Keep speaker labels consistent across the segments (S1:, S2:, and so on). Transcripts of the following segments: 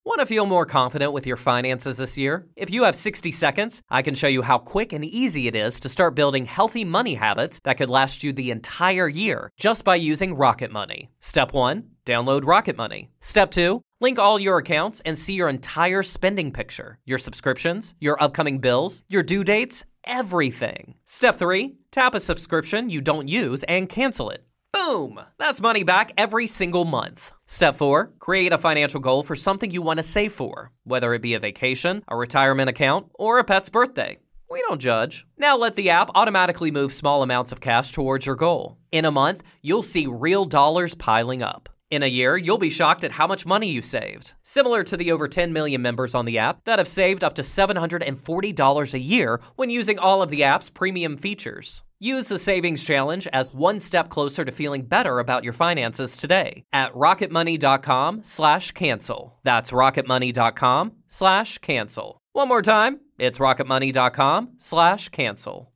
S1: Want to feel more confident with your finances this year? If you have 60 seconds, I can show you how quick and easy it is to start building healthy money habits that could last you the entire year just by using Rocket Money. Step 1, download Rocket Money. Step 2, link all your accounts and see your entire spending picture, your subscriptions, your upcoming bills, your due dates, everything. Step 3, tap a subscription you don't use and cancel it. Boom! That's money back every single month. Step 4, create a financial goal for something you want to save for, whether it be a vacation, a retirement account, or a pet's birthday. We don't judge. Now let the app automatically move small amounts of cash towards your goal. In a month, you'll see real dollars piling up. In a year, you'll be shocked at how much money you saved. Similar to the over 10 million members on the app that have saved up to $740 a year when using all of the app's premium features. Use the Savings Challenge as one step closer to feeling better about your finances today at rocketmoney.com/cancel. That's rocketmoney.com/cancel. One more time, it's rocketmoney.com/cancel.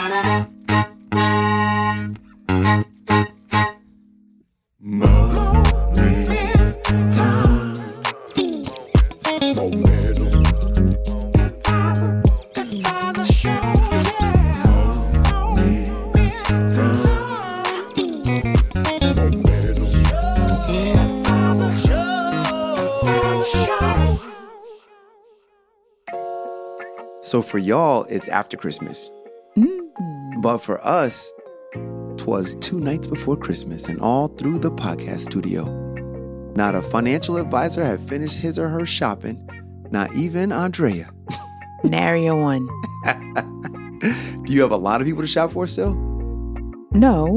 S2: So for y'all, it's after Christmas. But for us, 'twas 2 nights before Christmas and all through the podcast studio. Not a financial advisor had finished his or her shopping, not even Andrea.
S3: Nary a one.
S2: Do you have a lot of people to shop for still?
S3: No.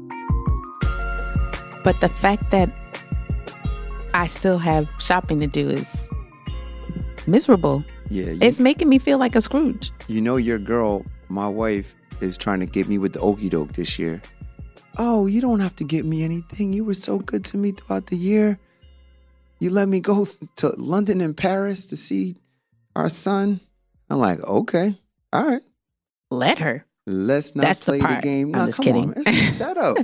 S3: But the fact that I still have shopping to do is miserable.
S2: Yeah.
S3: It's making me feel like a Scrooge.
S2: You know your girl, my wife, is trying to get me with the okie doke this year. Oh, you don't have to get me anything. You were so good to me throughout the year. You let me go to London and Paris to see our son. I'm like, okay, all right.
S3: Let her.
S2: Let's not
S3: That's
S2: play
S3: the
S2: the
S3: part.
S2: game.
S3: I'm
S2: No,
S3: just
S2: come
S3: kidding.
S2: on. It's a setup.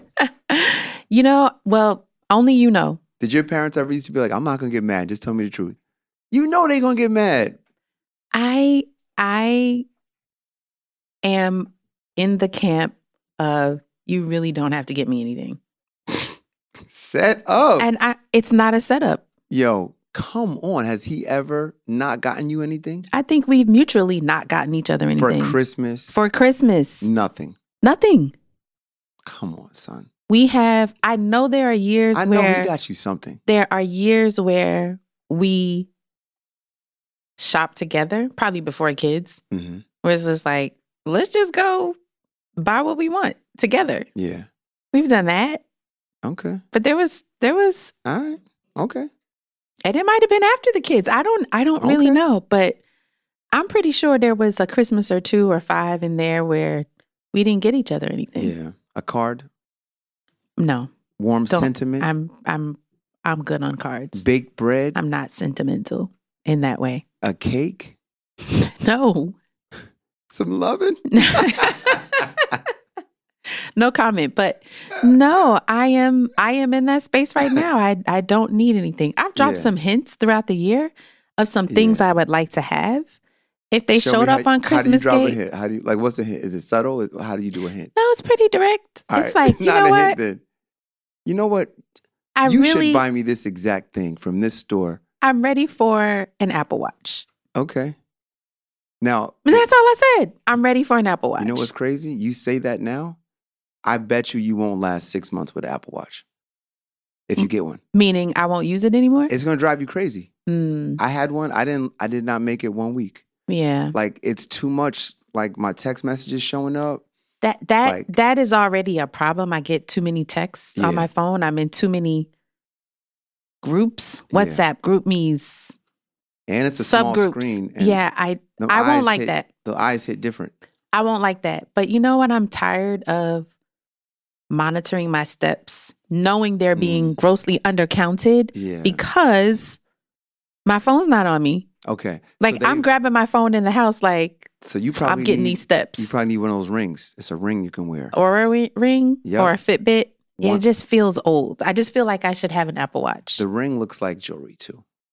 S3: Well, only you know.
S2: Did your parents ever used to be like, I'm not going to get mad. Just tell me the truth. You know they're going to get mad.
S3: I am in the camp of you really don't have to get me anything.
S2: Set up.
S3: And it's not a setup.
S2: Yo, come on. Has he ever not gotten you anything?
S3: I think we've mutually not gotten each other anything.
S2: For Christmas?
S3: For Christmas.
S2: Nothing.
S3: Nothing.
S2: Come on, son.
S3: I know there are years
S2: I know
S3: where
S2: he got you something.
S3: there are years where we shop together, probably before kids,
S2: Mm-hmm.
S3: where it's just like, let's just go buy what we want together.
S2: Yeah.
S3: We've done that.
S2: Okay.
S3: But there was,
S2: All right. Okay.
S3: and it might have been after the kids. I don't really
S2: Okay.
S3: know, but I'm pretty sure there was a Christmas or 2 or 5 in there where we didn't get each other anything.
S2: Yeah. A card?
S3: No,
S2: Warm
S3: Don't-
S2: sentiment?
S3: I'm good on cards.
S2: Baked bread?
S3: I'm not sentimental in that way.
S2: A cake?
S3: No.
S2: Some loving?
S3: No comment, but no, I am in that space right now. I don't need anything. I've dropped
S2: Yeah.
S3: some hints throughout the year of some things I would like to have. If they
S2: Show
S3: showed
S2: me
S3: up on Christmas
S2: How do you drop
S3: Day.
S2: a hint? How do you, like, what's a hint? Is it subtle? How do you do a hint?
S3: No, it's pretty direct.
S2: All
S3: It's
S2: right.
S3: like, you
S2: Not
S3: know
S2: a
S3: what?
S2: hint then. You know what?
S3: I
S2: You
S3: really
S2: should buy me this exact thing from this store.
S3: I'm ready for an Apple Watch.
S2: Okay. Now,
S3: And that's all I said. I'm ready for an Apple Watch.
S2: you know what's crazy? You say that now, I bet you won't last 6 months with an Apple Watch if you get one.
S3: Meaning I won't use it anymore?
S2: It's going to drive you crazy.
S3: Mm,
S2: I had one. I did not make it 1 week.
S3: yeah.
S2: Like, it's too much. Like, my text messages showing up.
S3: That
S2: like-
S3: is already a problem. I get too many texts on
S2: Yeah.
S3: my phone. I'm in too many groups,
S2: Yeah.
S3: WhatsApp, group me's,
S2: And it's a small
S3: subgroups.
S2: screen. And
S3: Yeah, I
S2: the
S3: won't
S2: eyes
S3: like
S2: hit-
S3: that.
S2: The eyes hit different.
S3: I won't like that. But you know what? I'm tired of monitoring my steps, knowing they're being grossly undercounted
S2: Yeah.
S3: because my phone's not on me.
S2: Okay.
S3: Like
S2: So
S3: I'm grabbing my phone in the house like
S2: So you probably
S3: I'm getting
S2: need,
S3: these steps.
S2: You probably need one of those rings. It's a ring you can wear.
S3: Or a ring
S2: Yep.
S3: or a Fitbit.
S2: One-
S3: It just feels old. I just feel like I should have an Apple Watch.
S2: The ring looks like jewelry too.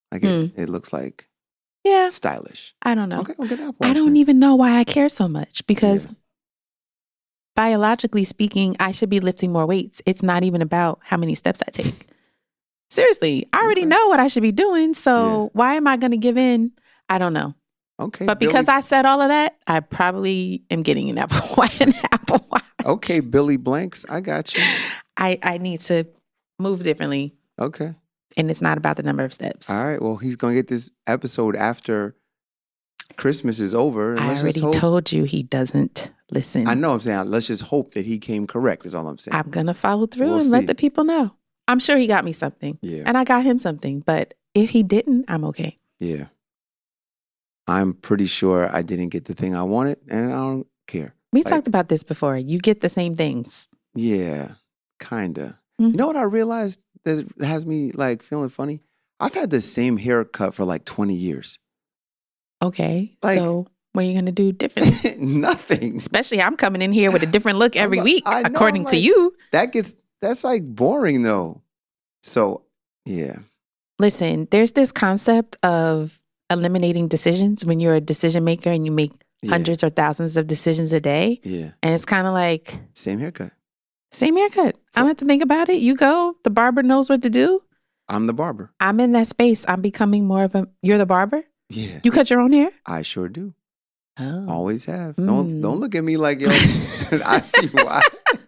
S2: Like it looks like
S3: Yeah.
S2: stylish.
S3: I don't know.
S2: Okay, we'll get Apple Watch.
S3: I don't
S2: then.
S3: even know why I care so much because biologically speaking, I should be lifting more weights. It's not even about how many steps I take. Seriously, I already know what I should be doing. So why am I going to give in? I don't know.
S2: Okay.
S3: But because I said all of that, I probably am getting an Apple Watch.
S2: Okay, Billy Blanks, I got you.
S3: I need to move differently.
S2: Okay.
S3: And it's not about the number of steps.
S2: All right. Well, he's going to get this episode after Christmas is over. And
S3: I
S2: let's
S3: already
S2: just hope.
S3: told you he doesn't listen.
S2: I know what I'm saying. Let's just hope that he came correct is all I'm saying.
S3: I'm going to follow through
S2: We'll
S3: and
S2: see.
S3: let the people know. I'm sure he got me something.
S2: Yeah.
S3: And I got him something. But if he didn't, I'm okay.
S2: Yeah. I'm pretty sure I didn't get the thing I wanted, and I don't care.
S3: We talked about this before. You get the same things.
S2: Yeah, kind of.
S3: Mhm.
S2: You know what I realized that has me like feeling funny? I've had the same haircut for like 20 years.
S3: Okay.
S2: Like-
S3: so what are you going to do differently?
S2: Nothing.
S3: Especially I'm coming in here with a different look every week,
S2: I know,
S3: according to
S2: like-
S3: you.
S2: That's like boring though. So, yeah.
S3: Listen, there's this concept of eliminating decisions when you're a decision maker and you make
S2: Yeah.
S3: hundreds or thousands of decisions a day.
S2: Yeah.
S3: And it's kind of like,
S2: Same haircut.
S3: same haircut. I don't have to think about it. You go, the barber knows what to do.
S2: I'm the barber.
S3: I'm in that space. I'm becoming more of you're the barber?
S2: Yeah.
S3: You cut your own hair?
S2: I sure do.
S3: Oh.
S2: Always have.
S3: Mm.
S2: Don't look at me like, yo, I see why.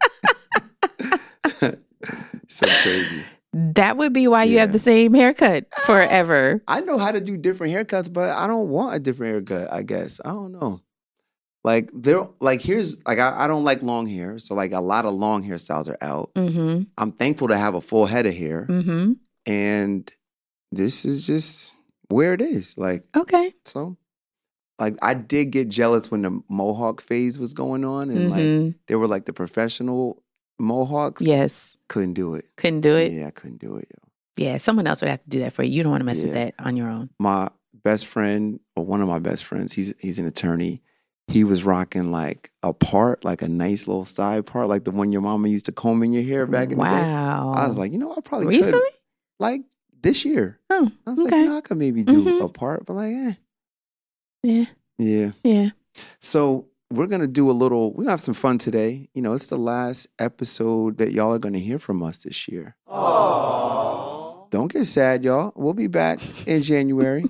S2: So crazy.
S3: That would be why you have
S2: Yeah.
S3: the same haircut forever.
S2: I know how to do different haircuts, but I don't want a different haircut, I guess. I don't know. Like I don't like long hair. So like a lot of long hairstyles are out.
S3: Mm-hmm.
S2: I'm thankful to have a full head of hair.
S3: Mm-hmm.
S2: And this is just where it is. Like,
S3: Okay.
S2: so like I did get jealous when the Mohawk phase was going on and like
S3: Mhm.
S2: they were like the professional Mohawks.
S3: Yes.
S2: Couldn't do it.
S3: Couldn't do it.
S2: Yeah, I couldn't do it. Yo.
S3: Yeah. Someone else would have to do that for you. You don't want to mess with
S2: Yeah.
S3: that on your own.
S2: My best friend, or one of my best friends, he's an attorney. He was rocking like a part, like a nice little side part, like the one your mama used to comb in your hair back in the day.
S3: Wow.
S2: I was like, I probably
S3: Recently?
S2: could. Like this year.
S3: Oh,
S2: I was
S3: okay.
S2: like, I could maybe do
S3: Mhm.
S2: a part, but like,
S3: Yeah.
S2: Yeah.
S3: Yeah.
S2: So we're going to do we're going to have some fun today. It's the last episode that y'all are going to hear from us this year. Aww. Don't get sad, y'all. We'll be back in January.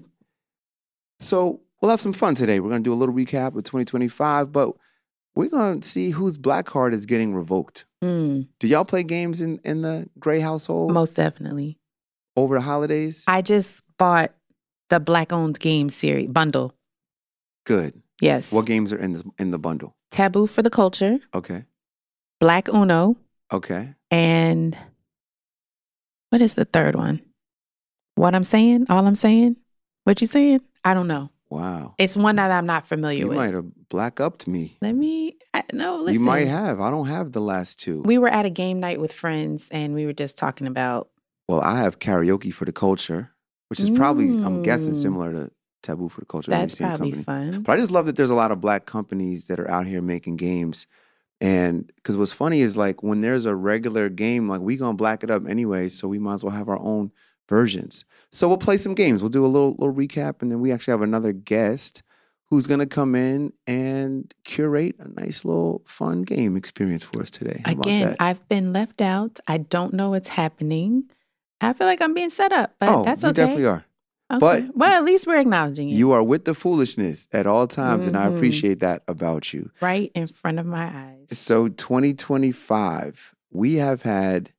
S2: So we'll have some fun today. We're going to do a little recap of 2025, but we're going to see whose black card is getting revoked.
S3: Mm,
S2: Do y'all play games in the Gray household
S3: most definitely.
S2: over the holidays?
S3: I just bought the Black-owned game series bundle.
S2: Good.
S3: Yes.
S2: What games are in the bundle?
S3: Taboo for the Culture,
S2: Okay.
S3: Black Uno,
S2: Okay.
S3: and what is the third one? What I'm saying? All I'm saying? What you saying? I don't know.
S2: Wow.
S3: It's one that I'm not familiar
S2: You
S3: with.
S2: might have black upped me.
S3: No, listen.
S2: You might have. I don't have the last two.
S3: We were at a game night with friends and we were just talking about.
S2: Well, I have Karaoke for the Culture, which is probably, I'm guessing,
S3: Mm.
S2: similar to Taboo for the Culture. They're the
S3: That's
S2: same
S3: probably
S2: company.
S3: fun.
S2: But I just love that there's a lot of black companies that are out here making games. And because what's funny is like when there's a regular game, like we gonna black it up anyway, so we might as well have our own versions. So we'll play some games. We'll do a little recap, and then we actually have another guest who's gonna come in and curate a nice little fun game experience for us today. How about
S3: Again,
S2: that?
S3: I've been left out. I don't know what's happening. I feel like I'm being set up, but that's
S2: you
S3: okay.
S2: definitely are.
S3: Okay.
S2: but-
S3: well, at least we're acknowledging it.
S2: You are with the foolishness at all times, and I
S3: Mhm.
S2: appreciate that about you.
S3: right in front of my eyes.
S2: So 2025, we have had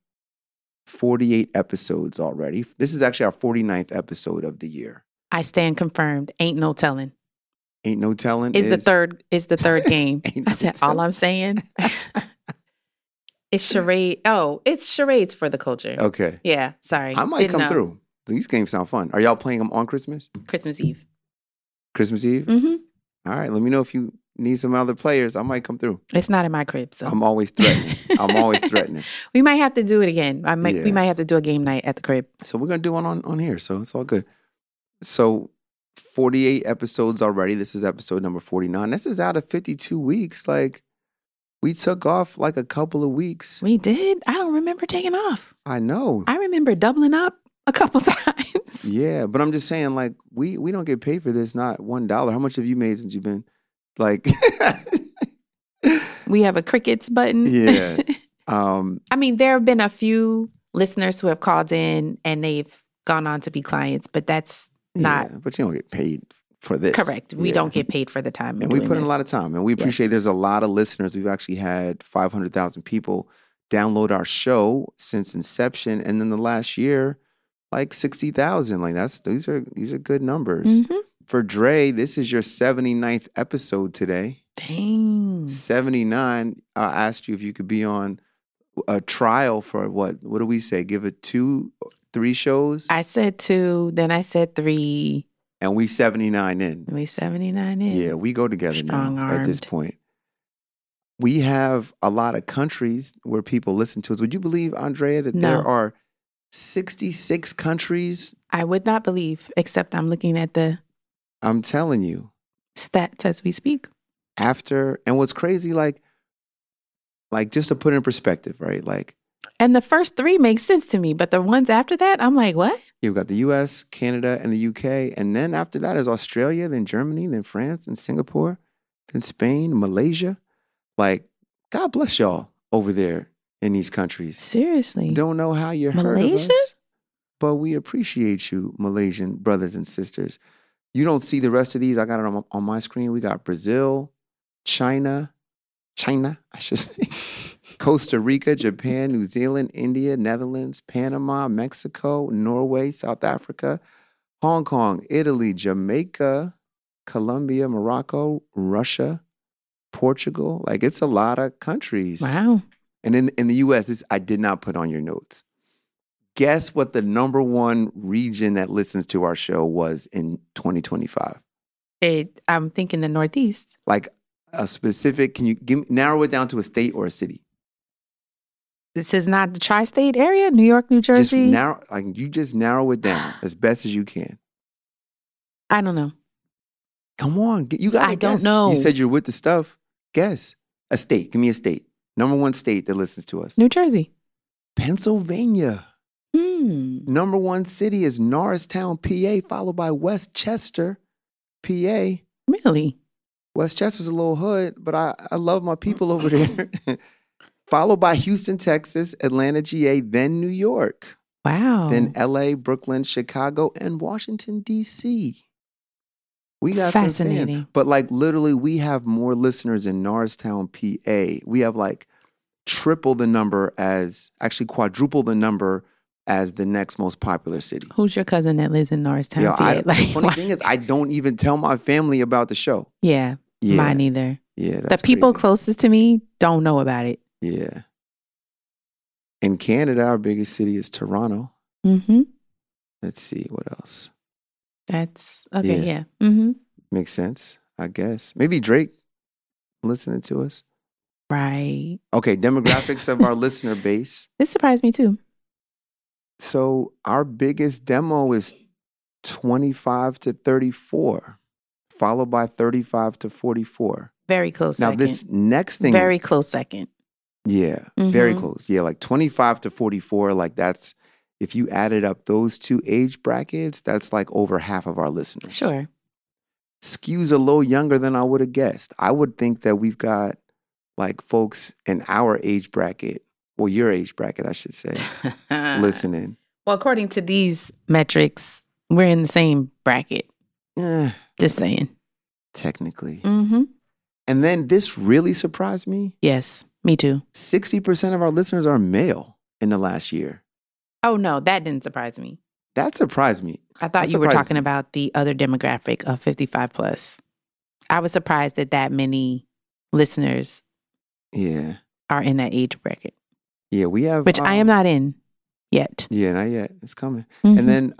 S2: 48 episodes already. This is actually our 49th episode of the year.
S3: I stand confirmed. Ain't no telling.
S2: Ain't no telling.
S3: Is the third game.
S2: Ain't
S3: I
S2: no
S3: said all
S2: telling.
S3: I'm saying. It's charade. Oh, it's charades for the culture.
S2: Okay.
S3: Yeah, sorry.
S2: I might
S3: Didn't
S2: come
S3: know.
S2: through. These games sound fun. Are y'all playing them on Christmas?
S3: Christmas Eve.
S2: Christmas Eve?
S3: Mm-hmm.
S2: All right. Let me know if you need some other players. I might come through.
S3: It's not in my crib, so
S2: I'm always threatening. I'm always threatening.
S3: we might have to do it again. We
S2: Yeah.
S3: might have to do a game night at the crib.
S2: So we're going to do one on here. So it's all good. So 48 episodes already. This is episode number 49. This is out of 52 weeks. Like we took off like a couple of weeks.
S3: We did. I don't remember taking off.
S2: I know.
S3: I remember doubling up a couple times.
S2: Yeah, but I'm just saying, like, we don't get paid for this, not $1. How much have you made since you've been, like...
S3: We have a crickets button.
S2: Yeah.
S3: I mean, there have been a few listeners who have called in and they've gone on to be clients, but that's not...
S2: But you don't get paid for this.
S3: Correct. We don't get paid for the time.
S2: And we put in a lot of time. And we appreciate there's a lot of listeners. We've actually had 500,000 people download our show since inception. And then the last year, like 60,000. Like these are good numbers.
S3: Mm-hmm.
S2: For Dre, this is your 79th episode today.
S3: Dang.
S2: 79. I asked you if you could be on a trial for what do we say? Give it 2, 3 shows?
S3: I said 2, then I said 3.
S2: And we 79 in.
S3: We 79 in.
S2: Yeah, we go together now at this
S3: Strong-armed.
S2: point. We have a lot of countries where people listen to us. Would you believe, Andrea, that
S3: No.
S2: there are 66 countries?
S3: I would not believe, except I'm looking at the
S2: I'm telling you.
S3: stats as we speak.
S2: And what's crazy, like just to put it in perspective, right? Like,
S3: And the first 3 make sense to me, but the ones after that, I'm like, what?
S2: you've got the US, Canada, and the UK. And then after that is Australia, then Germany, then France, and Singapore, then Spain, Malaysia. Like, God bless y'all over there in these countries.
S3: Seriously.
S2: Don't know how you heard of
S3: Malaysia?
S2: us, but we appreciate you, Malaysian brothers and sisters. You don't see the rest of these. I got it on my screen. We got Brazil, China, I should say, Costa Rica, Japan, New Zealand, India, Netherlands, Panama, Mexico, Norway, South Africa, Hong Kong, Italy, Jamaica, Colombia, Morocco, Russia, Portugal. Like, it's a lot of countries.
S3: Wow.
S2: And in the U.S., I did not put on your notes. Guess what the number 1 region that listens to our show was in 2025?
S3: I'm thinking the Northeast.
S2: Like a specific, can you narrow it down to a state or a city?
S3: This is not the tri-state area, New York, New Jersey.
S2: Just narrow it down as best as you can.
S3: I don't know.
S2: Come on, you got.
S3: I don't know.
S2: You said you're with the stuff. Guess a state. Give me a state. Number 1 state that listens to us.
S3: New Jersey.
S2: Pennsylvania. Number 1 city is Norristown, PA, followed by Westchester, PA.
S3: Really?
S2: Westchester's a little hood, but I love my people over there. Followed by Houston, Texas, Atlanta, GA, then New York.
S3: Wow.
S2: Then LA, Brooklyn, Chicago, and Washington, D.C. We got
S3: fascinating.
S2: Some fans. But like literally, we have more listeners in Norristown, PA. We have like quadruple the number as the next most popular city.
S3: Who's your cousin that lives in Norristown, PA?
S2: The funny thing is, I don't even tell my family about the show.
S3: Yeah, mine either.
S2: Yeah,
S3: the people
S2: crazy.
S3: Closest to me don't know about it.
S2: Yeah. In Canada, our biggest city is Toronto.
S3: Mm-hmm.
S2: Let's see, what else?
S3: That's, okay, yeah. Mm-hmm.
S2: Makes sense, I guess. Maybe Drake listening to us.
S3: Right.
S2: Okay, demographics of our listener base.
S3: This surprised me too.
S2: So our biggest demo is 25 to 34, followed by 35 to 44.
S3: Very close
S2: now,
S3: second.
S2: this next thing.
S3: Very close second.
S2: Yeah, very close. Yeah, like 25 to 44, like that's, if you added up those 2 age brackets, that's like over half of our listeners.
S3: Sure.
S2: Skews a little younger than I would have guessed. I would think that we've got like folks in our age bracket, or your age bracket, I should say, listening.
S3: Well, according to these metrics, we're in the same bracket. Just saying.
S2: Technically.
S3: Mm-hmm.
S2: And then this really surprised me.
S3: Yes, me too.
S2: 60% of our listeners are male in the last year.
S3: Oh, no, that didn't surprise me.
S2: That surprised me.
S3: I thought you were talking about the other demographic of 55 plus. I was surprised that many listeners are in that age bracket.
S2: Yeah, we have.
S3: Which I am not in yet.
S2: Yeah, not yet. It's coming.
S3: Mm-hmm.
S2: And then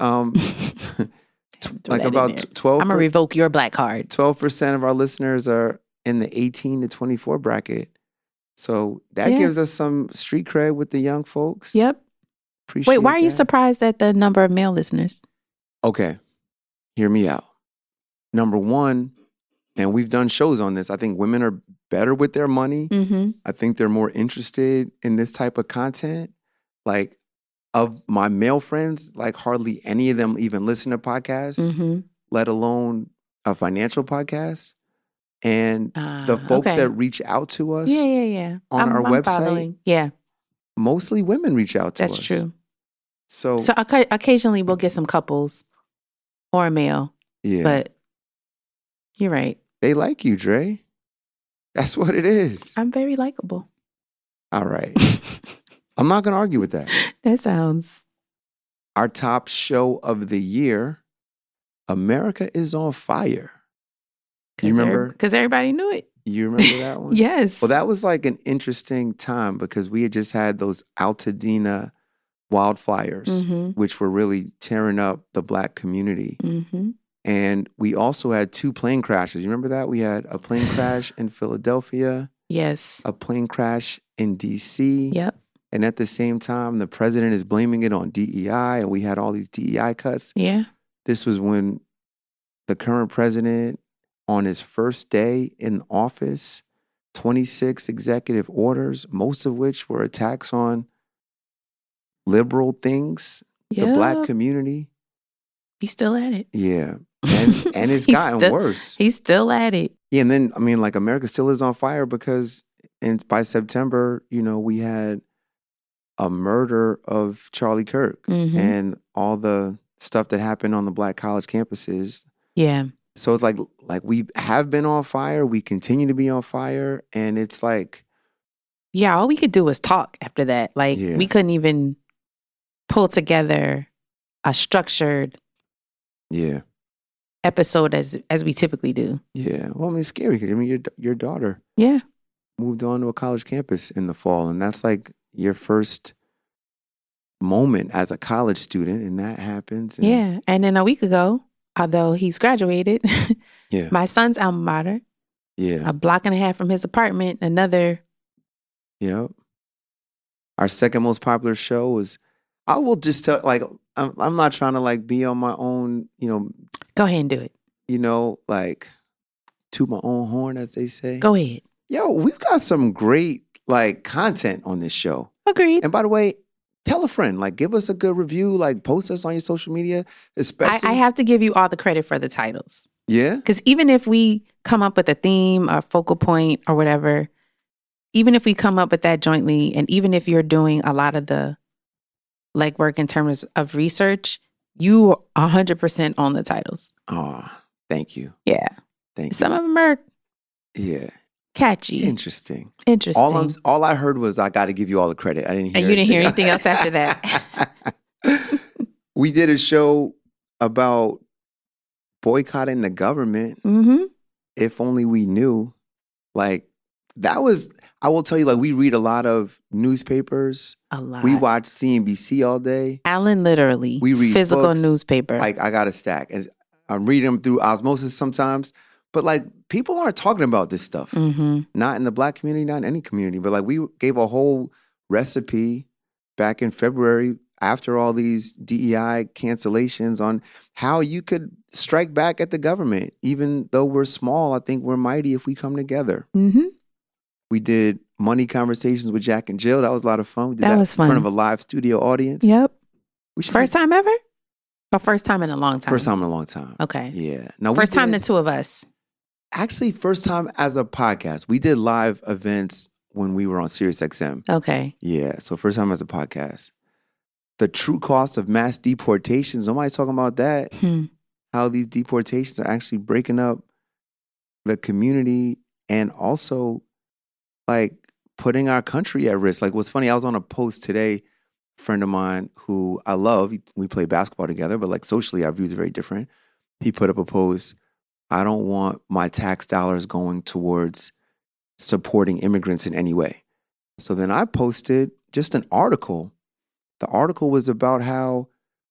S2: like about 12%.
S3: I'm going to revoke your black card.
S2: 12% of our listeners are in the 18 to 24 bracket. So that gives us some street cred with the young folks.
S3: Yep.
S2: Appreciate
S3: Wait, why are you
S2: that.
S3: surprised at the number of male listeners?
S2: Okay, hear me out. Number 1, and we've done shows on this, I think women are better with their money.
S3: Mm-hmm.
S2: I think they're more interested in this type of content. Like, of my male friends, like hardly any of them even listen to podcasts,
S3: Mm-hmm.
S2: let alone a financial podcast. And the folks
S3: Okay.
S2: that reach out to us
S3: Yeah.
S2: on our
S3: I'm
S2: website,
S3: following. Yeah,
S2: mostly women reach out to us.
S3: that's true.
S2: So
S3: So occasionally we'll get some couples or a male,
S2: yeah,
S3: but you're right.
S2: they like you, Dre. That's what it is.
S3: I'm very likable.
S2: All right. I'm not going to argue with that.
S3: That sounds...
S2: Our top show of the year, America is on Fire. You remember?
S3: Because everybody knew it.
S2: You remember that one?
S3: Yes.
S2: Well, that was like an interesting time because we had just had those Altadena wildfires,
S3: Mm-hmm.
S2: which were really tearing up the Black community.
S3: Mm-hmm.
S2: And we also had 2 plane crashes. You remember that? We had a plane crash in Philadelphia,
S3: Yes.
S2: a plane crash in D.C.
S3: Yep.
S2: And at the same time, the president is blaming it on DEI, and we had all these DEI cuts.
S3: Yeah.
S2: This was when the current president, on his first day in office, 26 executive orders, most of which were attacks on liberal things, the Black
S3: Yep.
S2: community.
S3: He's still at it.
S2: Yeah. And it's
S3: He's
S2: gotten
S3: still-
S2: worse.
S3: He's still at it.
S2: Yeah, and then, I mean, like, America still is on fire because by September, we had a murder of Charlie Kirk
S3: Mhm.
S2: and all the stuff that happened on the Black college campuses.
S3: Yeah.
S2: So it's like we have been on fire, we continue to be on fire, and it's like,
S3: Yeah, all we could do was talk after that. Like,
S2: Yeah.
S3: we couldn't even pull together a structured
S2: yeah,
S3: episode as we typically do.
S2: yeah. Well, I mean, it's scary because, I mean, your daughter
S3: Yeah.
S2: moved on to a college campus in the fall, and that's like your first moment as a college student, and that happens. And
S3: Yeah. And then a week ago, although he's graduated,
S2: Yeah.
S3: my son's alma mater,
S2: Yeah.
S3: a block and a half from his apartment, another...
S2: Yep. Our second most popular show was, I will just tell, like, I'm not trying to like be on my own,
S3: Go ahead and do it.
S2: like toot my own horn, as they say.
S3: Go ahead.
S2: Yo, we've got some great like content on this show.
S3: Agreed.
S2: And by the way, tell a friend, like give us a good review, like post us on your social media, especially.
S3: I have to give you all the credit for the titles.
S2: Yeah.
S3: Because even if we come up with a theme or focal point or whatever, even if we come up with that jointly, and even if you're doing a lot of the legwork in terms of research, you 100% own the titles.
S2: Oh, thank you.
S3: Yeah.
S2: Thank you.
S3: Some of them are
S2: Yeah.
S3: catchy.
S2: Interesting.
S3: Interesting.
S2: All I heard was I got to give you all the credit. I didn't hear.
S3: And you didn't hear anything else after that.
S2: We did a show about boycotting the government.
S3: Mm-hmm.
S2: If only we knew. Like that was. I will tell you. Like we read a lot of newspapers.
S3: A lot.
S2: We watch CNBC all day.
S3: Alan, literally.
S2: We read
S3: physical
S2: books.
S3: newspaper.
S2: Like I got a stack, and I'm reading them through osmosis sometimes. But like people aren't talking about this stuff.
S3: Mm-hmm.
S2: Not in the Black community, not in any community. But like we gave a whole recipe back in February after all these DEI cancellations on how you could strike back at the government. Even though we're small, I think we're mighty if we come together.
S3: Mm-hmm.
S2: We did money conversations with Jack and Jill. That was a lot of fun. We did
S3: That was
S2: in front
S3: fun.
S2: of a live studio audience.
S3: Yep.
S2: We should
S3: First time ever? Or first time in a long time?
S2: First time in a long time.
S3: Okay.
S2: Yeah. Now
S3: First time the
S2: did-
S3: two of us.
S2: Actually, first time as a podcast. We did live events when we were on SiriusXM.
S3: Okay.
S2: Yeah, so first time as a podcast. The true cost of mass deportations. Nobody's talking about that. How these deportations are actually breaking up the community and also like putting our country at risk. Like what's funny, I was on a post today, a friend of mine who I love, we play basketball together, but like socially our views are very different. He put up a post, I don't want my tax dollars going towards supporting immigrants in any way. So then I posted just an article. The article was about how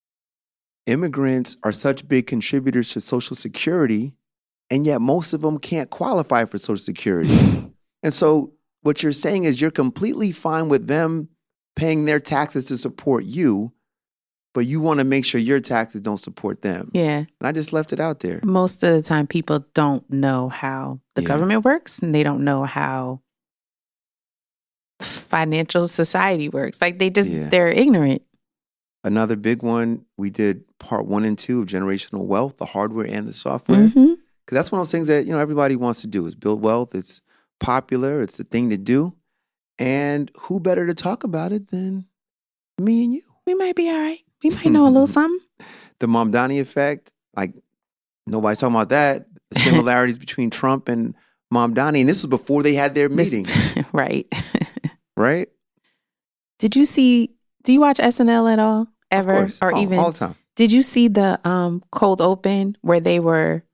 S2: immigrants are such big contributors to Social Security, and yet most of them can't qualify for Social Security. And so what you're saying is you're completely fine with them paying their taxes to support you, but you want to make sure your taxes don't support them.
S3: Yeah.
S2: And I just left it out there.
S3: Most of the time, people don't know how the
S2: Yeah.
S3: government works, and they don't know how financial society works. Like
S2: Yeah.
S3: they're ignorant.
S2: Another big one, we did part 1 and 2 of Generational Wealth, the hardware and the software.
S3: Mm-hmm.
S2: Because that's one of those things that, everybody wants to do is build wealth. It's popular. It's the thing to do. And who better to talk about it than me and you?
S3: We might be all right. We might know a little something.
S2: The Mamdani effect, like nobody's talking about that. The similarities between Trump and Mamdani. And this was before they had their meeting.
S3: Right.
S2: Right?
S3: Do you watch SNL at all? Ever?
S2: Of course.
S3: Or even
S2: all the time.
S3: Did you see the cold open where they were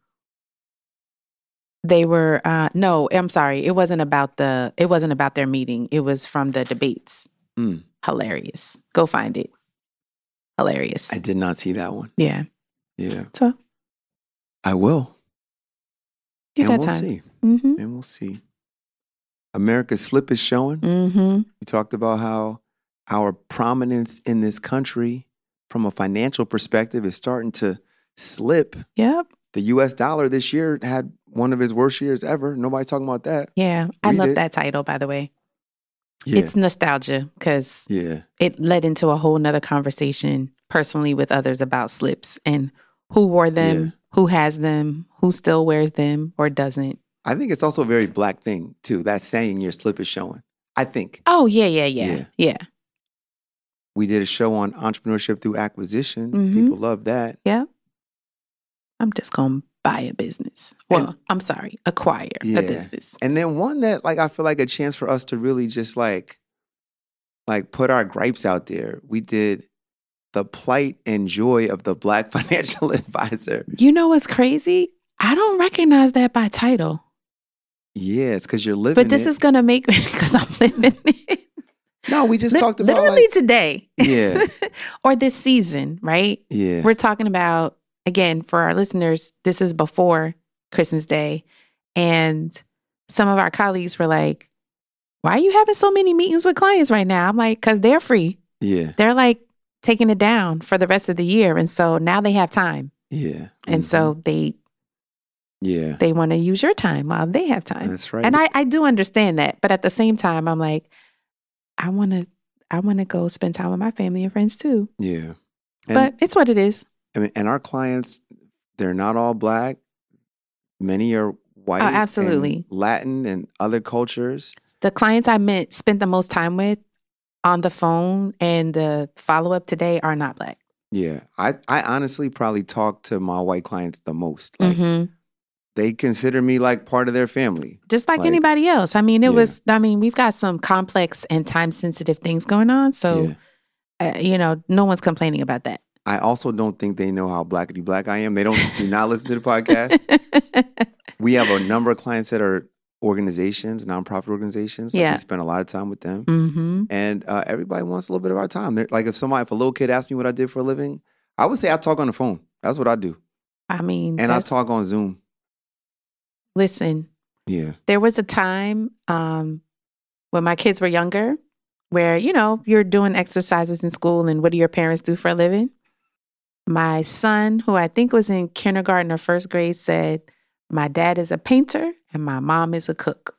S3: no, I'm sorry. It wasn't about their meeting. It was from the debates. Hilarious. Go find it. Hilarious.
S2: I did not see that one.
S3: Yeah.
S2: Yeah.
S3: So
S2: I will.
S3: you got
S2: we'll
S3: time.
S2: see.
S3: Mm-hmm.
S2: And we'll see. America's slip is showing.
S3: Mm-hmm.
S2: We talked about how our prominence in this country from a financial perspective is starting to slip.
S3: Yep.
S2: The U.S. dollar this year had one of its worst years ever. Nobody's talking about that.
S3: Yeah. I
S2: Read
S3: love
S2: it.
S3: that title, by the way.
S2: Yeah.
S3: It's nostalgia because
S2: Yeah.
S3: it led into a whole nother conversation personally with others about slips and who wore them,
S2: Yeah.
S3: who has them, who still wears them or doesn't.
S2: I think it's also a very Black thing, too. That saying your slip is showing. I think.
S3: Oh, yeah.
S2: We did a show on entrepreneurship through acquisition.
S3: Mhm.
S2: People love that.
S3: Yeah. I'm just going to buy a business. Well, I'm sorry, acquire
S2: Yeah.
S3: a business.
S2: And then one that I feel like a chance for us to really just like put our gripes out there. We did the plight and joy of the Black financial advisor.
S3: You know what's crazy? I don't recognize that by title.
S2: Yeah, it's because you're living
S3: But this
S2: it.
S3: is going to make me, because I'm living it.
S2: No, we just talked about
S3: literally today.
S2: Yeah.
S3: Or this season, right?
S2: Yeah.
S3: We're talking about, again, for our listeners, this is before Christmas Day. And some of our colleagues were like, why are you having so many meetings with clients right now? I'm like, because they're free.
S2: Yeah.
S3: They're like taking it down for the rest of the year. And so now they have time.
S2: Yeah.
S3: And so they want to use your time while they have time.
S2: That's right.
S3: And I do understand that. But at the same time, I'm like, I want to go spend time with my family and friends too.
S2: Yeah.
S3: But it's what it is.
S2: I mean, and our clients, they're not all Black. Many are white.
S3: Oh, absolutely.
S2: And Latin and other cultures.
S3: The clients I spent the most time with on the phone and the follow-up today are not Black.
S2: Yeah. I honestly probably talk to my white clients the most. Like,
S3: Mm-hmm.
S2: they consider me like part of their family.
S3: Just like
S2: Like,
S3: anybody else. I mean, we've got some complex and time-sensitive things going on. So, no one's complaining about that.
S2: I also don't think they know how blackety black I am. They do not listen to the podcast. We have a number of clients that are organizations, nonprofit organizations. Like,
S3: Yeah.
S2: we spend a lot of time with them.
S3: Mm-hmm.
S2: And everybody wants a little bit of our time. Like if a little kid asked me what I did for a living, I would say I talk on the phone. That's what I do.
S3: I mean,
S2: And I talk on Zoom.
S3: Listen,
S2: Yeah.
S3: there was a time when my kids were younger where, you're doing exercises in school and what do your parents do for a living? My son, who I think was in kindergarten or first grade, said, my dad is a painter and my mom is a cook.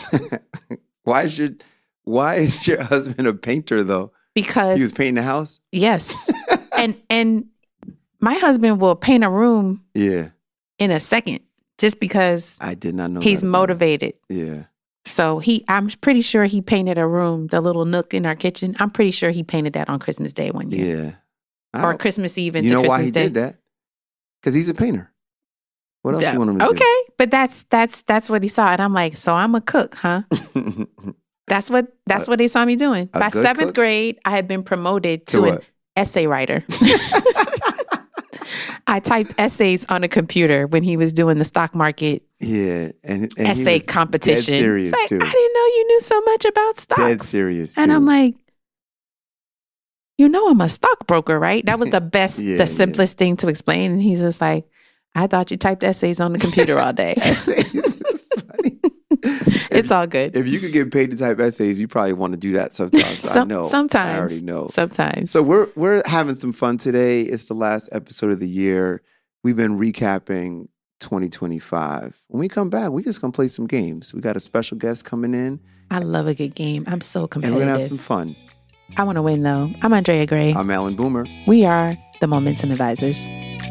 S2: Why is your husband a painter though?
S3: Because
S2: He was painting the house?
S3: yes. and my husband will paint a room
S2: Yeah.
S3: in a second just because
S2: I did not know
S3: he's
S2: that about him.
S3: motivated.
S2: Yeah.
S3: So I'm pretty sure he painted a room, the little nook in our kitchen. I'm pretty sure he painted that on Christmas Day one year.
S2: Yeah.
S3: Or Christmas Eve into
S2: You know
S3: Christmas
S2: why he
S3: Day.
S2: did that? Because he's a painter. What else do you want him to
S3: Okay, but that's what he saw, and I'm like, so I'm a cook, huh?
S2: do?
S3: That's what they saw me doing.
S2: a
S3: By
S2: good
S3: 7th
S2: cook?
S3: grade, I had been promoted
S2: To
S3: to an
S2: what?
S3: essay writer. I typed essays on a computer when he was doing the stock market
S2: Yeah. And he
S3: essay
S2: was
S3: competition.
S2: Dead serious
S3: It's like,
S2: too.
S3: I didn't know you knew so much about stocks.
S2: Dead serious too.
S3: And I'm like, I'm a stockbroker, right? That was the best,
S2: Yeah,
S3: the simplest thing to explain. And he's just like, I thought you typed essays on the computer all day.
S2: Essays is funny.
S3: It's all good.
S2: If you could get paid to type essays, you probably want to do that sometimes. I know.
S3: Sometimes.
S2: I already know.
S3: Sometimes.
S2: So we're having some fun today. It's the last episode of the year. We've been recapping 2025. When we come back, we're just gonna play some games. We got a special guest coming in,
S3: I love a good game. I'm so
S2: and
S3: competitive.
S2: we're gonna have some fun.
S3: I want to win, though. I'm Andrea Gray.
S2: I'm Alan Boomer.
S3: We are the Momentum Advisors.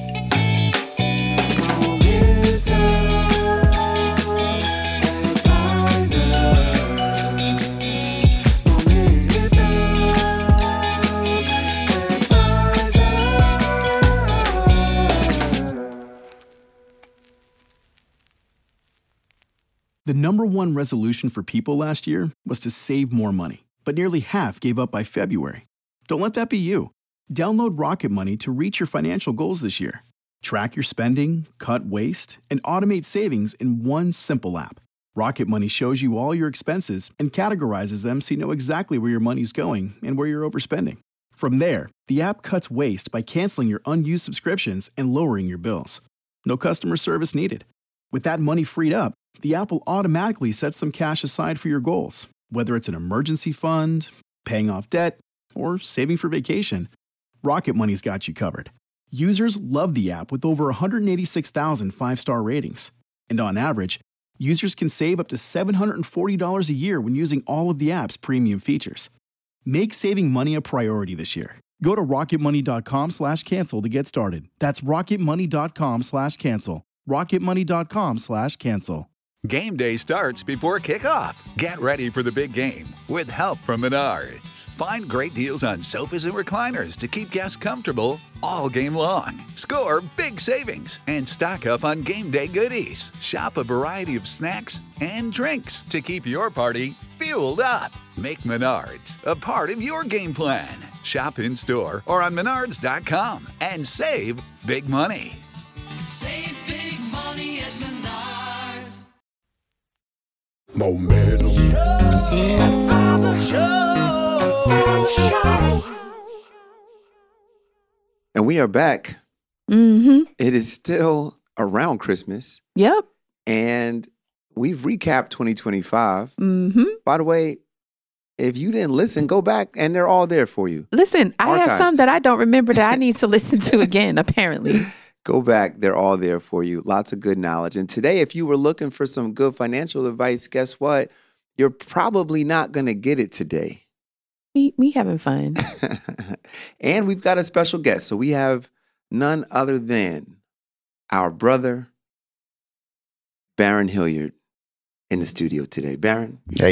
S4: The number one resolution for people last year was to save more money, but nearly half gave up by February. Don't let that be you. Download Rocket Money to reach your financial goals this year. Track your spending, cut waste, and automate savings in one simple app. Rocket Money shows you all your expenses and categorizes them so you know exactly where your money's going and where you're overspending. From there, the app cuts waste by canceling your unused subscriptions and lowering your bills. No customer service needed. With that money freed up, the app will automatically set some cash aside for your goals, whether it's an emergency fund, paying off debt, or saving for vacation. Rocket Money's got you covered. Users love the app with over 186,000 five-star ratings. And on average, users can save up to $740 a year when using all of the app's premium features. Make saving money a priority this year. Go to rocketmoney.com/cancel to get started. That's rocketmoney.com/cancel. rocketmoney.com/cancel.
S5: Game day starts before kickoff. Get ready for the big game with help from Menards. Find great deals on sofas and recliners to keep guests comfortable all game long. Score big savings and stock up on game day goodies. Shop a variety of snacks and drinks to keep your party fueled up. Make Menards a part of your game plan. Shop in store or on menards.com and save big money.
S6: Save big money at Menards.
S7: Momentum.
S2: And we are back.
S3: Mm-hmm.
S2: It is still around Christmas.
S3: Yep.
S2: And we've recapped 2025.
S3: Mm-hmm.
S2: By the way, if you didn't listen, go back and they're all there for you.
S3: Listen, I have some that I don't remember that I need to listen to again, apparently.
S2: Go back. They're all there for you. Lots of good knowledge. And today, if you were looking for some good financial advice, guess what? You're probably not going to get it today.
S3: We having fun.
S2: And we've got a special guest. So we have none other than our brother, Baron Hilliard, in the studio today. Baron.
S7: Hey.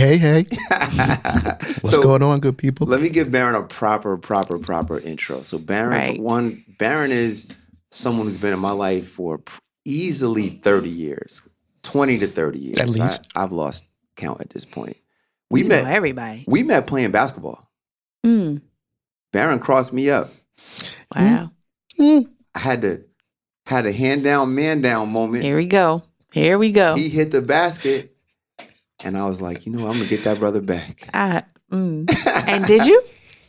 S7: What's going on, good people?
S2: Let me give Baron a proper intro. So Baron, for one, Baron is someone who's been in my life for easily 30 years, 20 to 30 years.
S7: At least.
S2: I've lost count at this point.
S3: We met everybody.
S2: We met playing basketball. Baron crossed me up.
S3: Wow.
S2: I had a hand down, man down moment.
S3: Here we go.
S2: He hit the basket, and I was like, I'm going to get that brother back.
S3: And did you?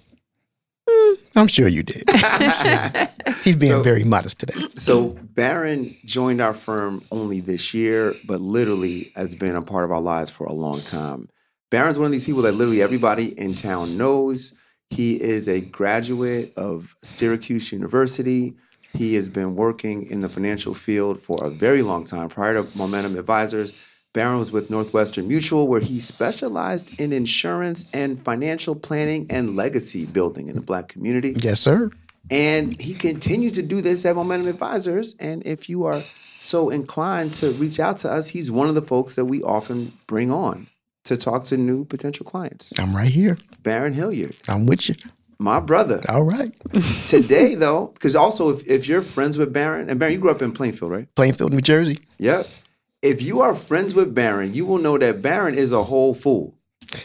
S7: I'm sure you did. He's being very modest today.
S2: So Baron joined our firm only this year, but literally has been a part of our lives for a long time. Baron's one of these people that literally everybody in town knows. He is a graduate of Syracuse University. He has been working in the financial field for a very long time. Prior to Momentum Advisors, Baron was with Northwestern Mutual, where he specialized in insurance and financial planning and legacy building in the Black community.
S7: Yes, sir.
S2: And he continues to do this at Momentum Advisors. And if you are so inclined to reach out to us, he's one of the folks that we often bring on to talk to new potential clients.
S7: I'm right here.
S2: Baron Hilliard.
S7: I'm with you.
S2: My brother.
S7: All right.
S2: Today, though, because also if you're friends with Baron, and Baron, you grew up in Plainfield, right?
S7: Plainfield, New Jersey.
S2: Yep. If you are friends with Baron, you will know that Baron is a whole fool.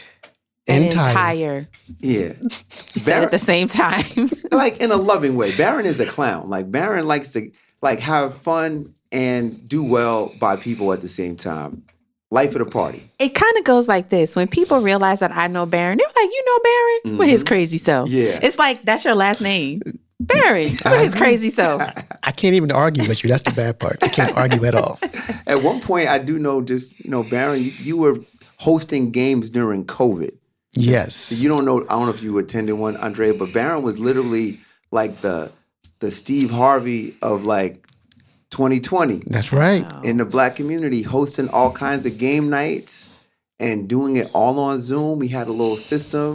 S3: Entire.
S2: Yeah.
S3: You said at the same time.
S2: Like in a loving way. Baron is a clown. Like Baron likes to have fun and do well by people at the same time. Life of the party.
S3: It kind of goes like this. When people realize that I know Baron, they're like, you know Baron? With his crazy self.
S2: Yeah.
S3: It's like, that's your last name. Baron, with his crazy self.
S7: I can't even argue with you. That's the bad part. I can't argue at all.
S2: At one point, I do know Baron, you were hosting games during COVID.
S7: Yes.
S2: So I don't know if you attended one, Andrea, but Baron was literally like the Steve Harvey of like 2020.
S7: That's right.
S2: In the Black community, hosting all kinds of game nights and doing it all on Zoom. We had a little system.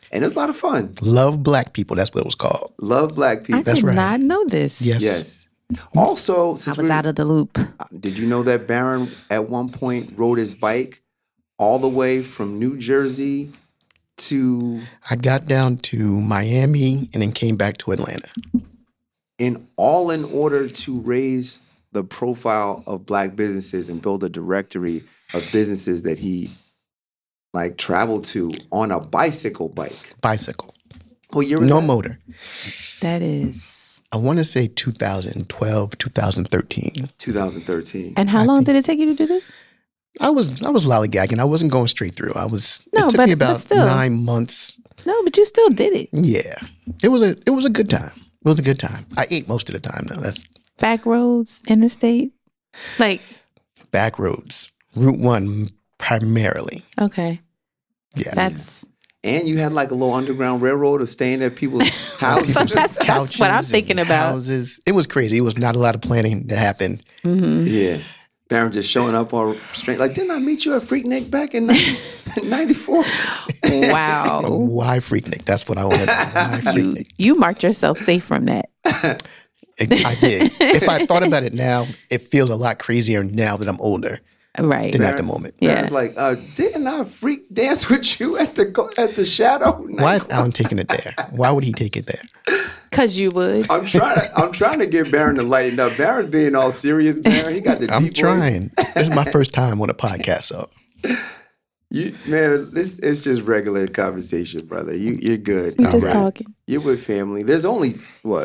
S2: And it was a lot of fun.
S7: Love Black People. That's what it was called.
S2: Love Black People.
S3: I did not know this.
S2: Yes. Also,
S3: I
S2: since
S3: was out of the loop.
S2: did you know that Baron at one point rode his bike all the way from New Jersey to...
S7: I got down to Miami and then came back to Atlanta.
S2: in order to raise the profile of Black businesses and build a directory of businesses that he like traveled to on a bicycle. What year was
S7: No
S2: that?
S7: motor.
S3: That is.
S7: I want to say 2012, 2013.
S2: 2013.
S3: And how long did it take you to do this?
S7: I was lollygagging. I wasn't going straight through.
S3: No,
S7: it took me about
S3: still.
S7: 9 months.
S3: No, but you still did it.
S7: Yeah. It was a good time. It was a good time. I ate most of the time though. That's
S3: Back roads, interstate, like.
S7: back roads. Route 1 primarily.
S3: Okay.
S7: Yeah.
S3: That's.
S2: And you had like a little underground railroad of staying at people's houses.
S3: That's what I'm thinking about.
S7: Houses. It was crazy. It was not a lot of planning that happened.
S3: Mm-hmm.
S2: Yeah. Baron just showing up on straight. Like, didn't I meet you at Freaknik back in 94?
S3: Wow.
S7: Why Freaknik? That's what I want to know. Why Freaknik?
S3: You marked yourself safe from that.
S7: I did. If I thought about it now, it feels a lot crazier now that I'm older
S3: Right.
S7: than at the moment.
S3: Yeah.
S2: Baron's like, didn't I freak dance with you at the Shadow?
S7: Why is Alan taking it there? Why would he take it there?
S3: Because you would.
S2: I'm trying to get Baron to lighten up. Baron being all serious, Baron, he got the
S7: I'm
S2: deep
S7: trying. This is my first time on a podcast, so
S2: This it's just regular conversation, brother. You're good.
S3: We
S2: All
S3: just
S2: right.
S3: talking.
S2: You're with family. There's only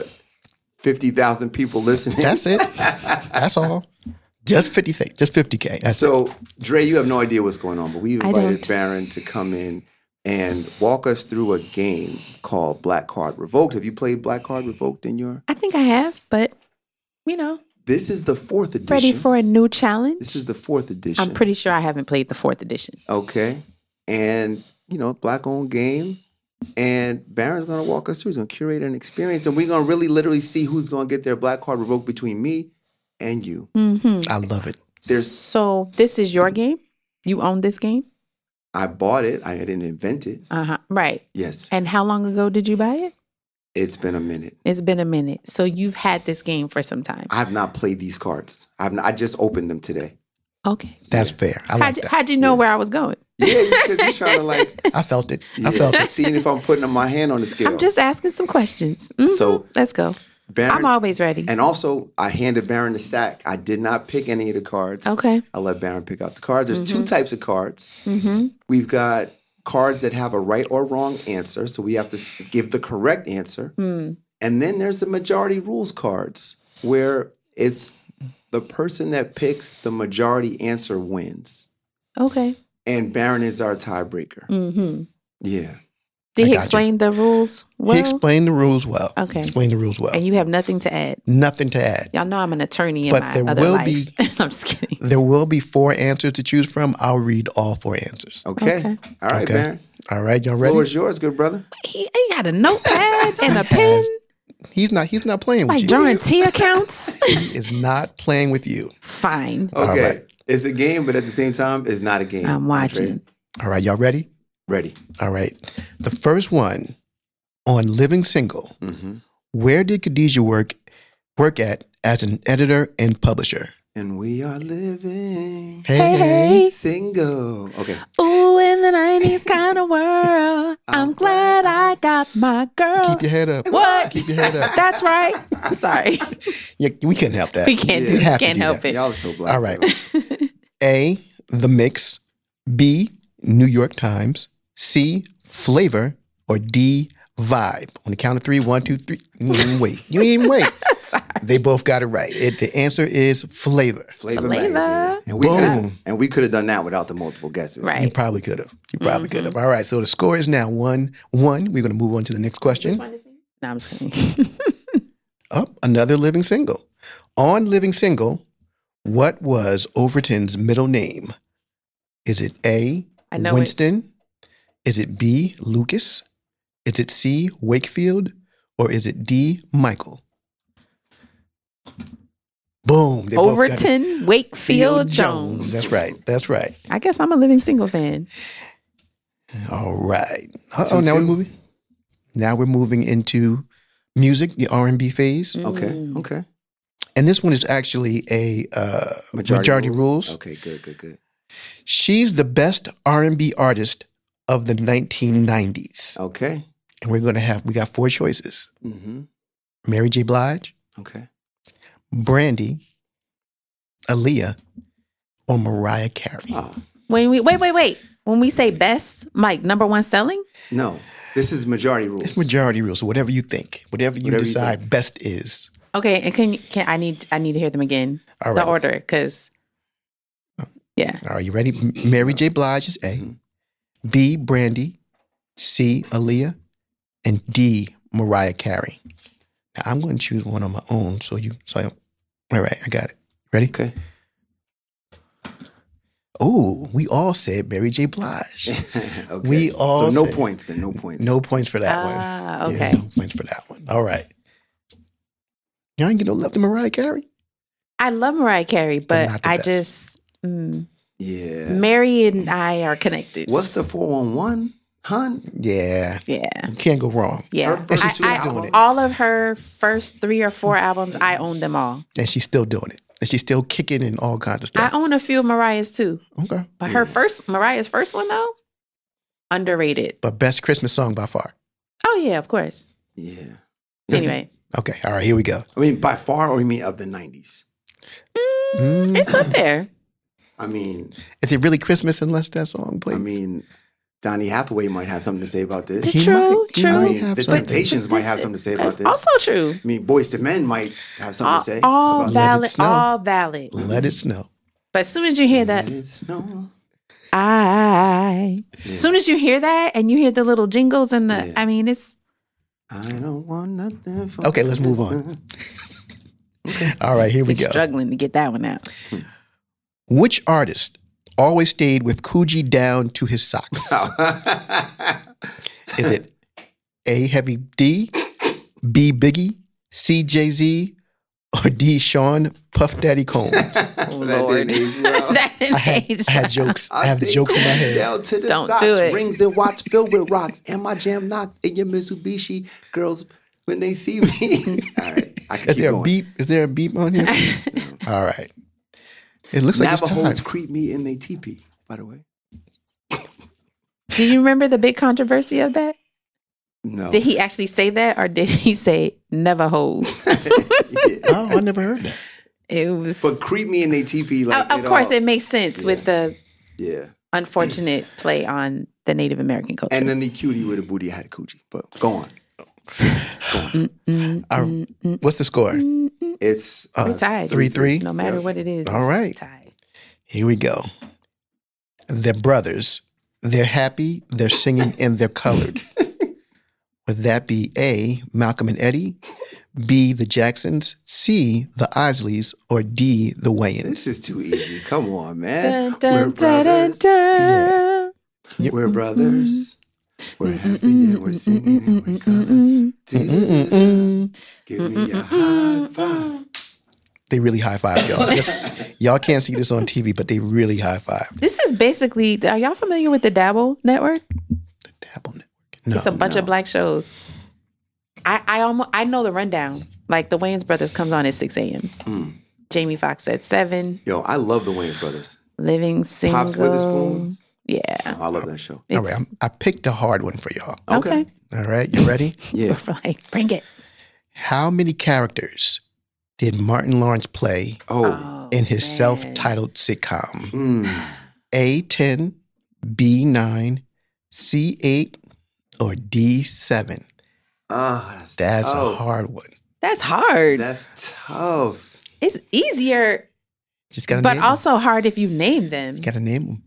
S2: 50,000 people listening.
S7: that's it. That's all. Just 50K. That's it.
S2: So, Dre, you have no idea what's going on, but we
S3: I
S2: invited
S3: don't.
S2: Baron to come in and walk us through a game called Black Card Revoked. Have you played Black Card Revoked in your...
S3: I think I have, but,
S2: This is the 4th edition.
S3: ready for a new challenge.
S2: This is the 4th edition.
S3: I'm pretty sure I haven't played the 4th edition.
S2: Okay. And, Black-owned game. And Baron's going to walk us through. He's going to curate an experience. And we're going to really literally see who's going to get their Black Card Revoked between me and you.
S3: Mm-hmm.
S7: I love it.
S3: So this is your game? You own this game?
S2: I bought it. I didn't invent it.
S3: Uh-huh. Right.
S2: Yes.
S3: And how long ago did you buy it?
S2: It's been a minute.
S3: It's been a minute. So you've had this game for some time.
S2: I have not played these cards. I just opened them today.
S3: Okay.
S7: That's fair. I like that.
S3: How'd you know where I was going?
S2: Yeah, because you're trying to
S7: I felt it.
S2: yeah,
S7: I felt it.
S2: seeing if I'm putting my hand on the scale.
S3: I'm just asking some questions. Mhm.
S2: So,
S3: let's go.
S2: Baron,
S3: I'm always ready.
S2: And also, I handed Baron the stack. I did not pick any of the cards.
S3: Okay.
S2: I let Baron pick out the cards. There's two types of cards.
S3: Mm-hmm.
S2: We've got cards that have a right or wrong answer, so we have to give the correct answer.
S3: Mm.
S2: And then there's the majority rules cards, where it's the person that picks the majority answer wins.
S3: Okay.
S2: And Baron is our tiebreaker.
S3: Mm-hmm.
S2: Yeah.
S3: Did
S7: I
S3: he
S7: got you.
S3: explain the rules well?
S7: He explained the rules well.
S3: Okay.
S7: Explained the rules well.
S3: And you have nothing to add?
S7: Nothing to add.
S3: Y'all know I'm an attorney in
S7: But
S3: my
S7: there
S3: other
S7: will
S3: life.
S7: be-
S3: I'm just kidding.
S7: There will be 4 answers to choose from. I'll read all 4 answers.
S2: Okay.
S3: Okay.
S2: All right,
S7: Okay.
S2: Baron.
S7: All right, y'all ready?
S2: Floor is yours, good brother.
S3: He got a notepad and a pen,
S7: He's not playing with
S3: like
S7: you.
S3: drawing T accounts.
S7: He is not playing with you.
S3: Fine.
S2: Okay.
S7: All right.
S2: It's a game, but at the same time, it's not a game.
S3: I'm watching.
S2: Andre.
S7: All right, y'all ready?
S2: Ready.
S7: All right. The first one on Living Single.
S2: Mm-hmm.
S7: Where did Khadijah work at as an editor and publisher?
S2: And we are living
S3: Hey.
S2: single. Okay.
S3: Ooh, in the 90s kind of world, I'm glad I got my girl.
S7: Keep your head up.
S3: What?
S7: Keep your head up.
S3: That's right. Sorry.
S7: Yeah, we couldn't help that.
S3: We can't
S2: Yeah.
S3: do
S7: You have
S3: this.
S7: to
S3: Can't
S7: do
S3: help
S7: that.
S3: it.
S2: Y'all are so black.
S7: All right.
S2: though.
S7: A, The Mix. B, New York Times. C, Flavor. Or D, Vibe. On the count of 3, 1, 2, 3. You didn't even wait. You didn't even wait.
S3: Sorry.
S7: They both got it right. The answer is Flavor.
S2: Flavor
S3: Flavor.
S2: magazine. And
S7: Boom.
S2: we could have done that without the multiple guesses.
S3: Right.
S7: You probably could have. All right. So the score is now 1-1. We're going to move on to the next question.
S3: No, I'm just kidding.
S7: Up, another Living Single. On Living Single, what was Overton's middle name? Is it A,
S3: I know
S7: Winston? Is it B, Lucas? Is it C, Wakefield? Or is it D, Michael? Boom. They both got it.
S3: Overton Wakefield Jones.
S7: That's right. That's right.
S3: I guess I'm a Living Single fan.
S7: All right. Oh, now we're
S2: 2-2.
S7: moving. Now we're moving into music, the R&B phase.
S2: Okay.
S7: And this one is actually a majority rules.
S2: Okay, good.
S7: She's the best R&B artist of the 1990s.
S2: Okay.
S7: And we got 4 choices.
S2: Mm-hmm.
S7: Mary J. Blige,
S2: Okay.
S7: Brandy, Aaliyah, or Mariah Carey.
S2: Oh,
S3: When we wait. When we say best, Mike, number 1 selling?
S2: no. This is majority rules.
S7: It's majority rules. So whatever you think, whatever you
S2: Whatever you
S7: decide
S2: think.
S7: best is.
S3: Okay, and can I need to hear them again?
S7: All
S3: The
S7: right.
S3: order, because yeah.
S7: Are you ready? Mary J. Blige is A. B. Brandy. C. Aaliyah. And D. Mariah Carey. Now I'm going to choose one on my own. All right, I got it. Ready?
S2: Okay.
S7: Oh, we all said Mary J. Blige.
S2: Okay.
S7: We all
S2: So no
S7: said-
S2: points then. No points.
S7: No points for that one.
S3: Ah,
S7: Yeah,
S3: okay.
S7: no points for that one. All right. Y'all ain't get no love to Mariah Carey?
S3: I love Mariah Carey, but
S7: not the
S3: I
S7: best.
S3: just
S2: Yeah.
S3: Mary and I are connected.
S2: What's the 411? Hun?
S7: Yeah.
S3: Yeah.
S7: You can't go wrong.
S3: Yeah.
S2: Her first two
S3: I-
S2: albums.
S3: all of her first 3 or 4 albums, I own them all.
S7: And she's still doing it. And she's still kicking and all kinds of
S3: I
S7: stuff.
S3: own a few of Mariah's too.
S7: Okay.
S3: But Mariah's first one though, underrated.
S7: But best Christmas song by far.
S3: Oh yeah, of course.
S2: Yeah.
S3: Anyway,
S7: Okay. All right. Here we go.
S2: I mean, by far, or you mean of the 90s?
S3: it's up there.
S2: I mean,
S7: Is it really Christmas unless that song plays?
S2: I mean, Donny Hathaway might have something to say about this.
S7: He
S3: True,
S7: he
S3: true.
S2: I
S7: might
S2: mean,
S7: have
S2: the
S7: something.
S2: Temptations might have something to say about this.
S3: Also true.
S2: I mean, Boyz II Men might have something to say
S3: All
S2: about
S7: Let It
S3: valid.
S7: Snow.
S3: All valid.
S7: Let it snow.
S3: But as soon as you hear that,
S2: It's no.
S3: as soon as you hear that and you hear the little jingles and the,
S2: Yeah.
S3: I mean, it's
S2: I don't want nothing from
S7: Okay, let's move on. All right, here we go.
S3: struggling to get that one out.
S7: Which artist always stayed with Coogee down to his socks? Is it A. Heavy D, B. Biggie, C. Jay-Z, or D. Sean Puff Daddy Combs?
S3: Oh, Lord. That
S7: I had
S3: didn't age
S7: jokes. I have the jokes in my head.
S2: Down to the
S3: Don't
S2: socks,
S3: do it.
S2: rings and watch filled with rocks, and my jam knocked in your Mitsubishi. Girls, when they see me. All right, I can
S7: Is
S2: keep
S7: there a
S2: going.
S7: beep? Is there a beep on here? All right. It looks like it's
S2: Navajos
S7: time.
S2: creep me in they teepee, by the way.
S3: Do you remember the big controversy of that?
S2: No.
S3: Did he actually say that, or did he say never hoes?
S2: Yeah.
S7: Oh, I never heard that.
S3: It was.
S2: But creep me in they teepee, like
S3: of course, it makes sense with the
S2: yeah.
S3: unfortunate play on the Native American culture.
S2: And then the cutie with a booty had a coochie. But go on.
S7: What's the score?
S2: It's
S3: we tied
S7: 3-3.
S3: No matter what it is.
S7: All right.
S3: it's tied.
S7: Here we go. They're brothers. They're happy. They're singing and they're colored. Would that be A, Malcolm and Eddie, B, the Jacksons, C, the Isleys, or D, the Wayans?
S2: this is too easy. Come on, man.
S3: Dun, dun,
S2: We're
S3: dun, dun,
S2: brothers.
S3: dun.
S2: We're brothers. We're happy and we're singing and we're colored. Give me a high five.
S7: They really high five y'all. Y'all can't see this on TV, but they really high five.
S3: This is basically. Are y'all familiar with the Dabble Network?
S7: Dabble Network. No.
S3: It's a bunch of black shows. I know the rundown. Like the Wayans Brothers comes on at 6 a.m. Jamie Foxx at 7.
S2: Yo, I love the Wayans Brothers.
S3: Living Single.
S2: Pops Witherspoon.
S3: Yeah.
S2: I love that show.
S7: All right, I picked a hard one for y'all.
S3: Okay.
S7: All right, you ready?
S2: Yeah.
S3: We're like, bring it.
S7: How many characters did Martin Lawrence play
S2: Oh.
S7: in his
S3: man.
S7: self-titled sitcom?
S2: Mm.
S7: A10, B9, C8, or D7?
S2: Oh,
S7: That's a
S2: tough.
S7: hard one.
S3: That's hard.
S2: That's tough.
S3: It's easier,
S7: Just gotta
S3: but
S7: name
S3: also hard if you name them.
S7: them. Gotta name them.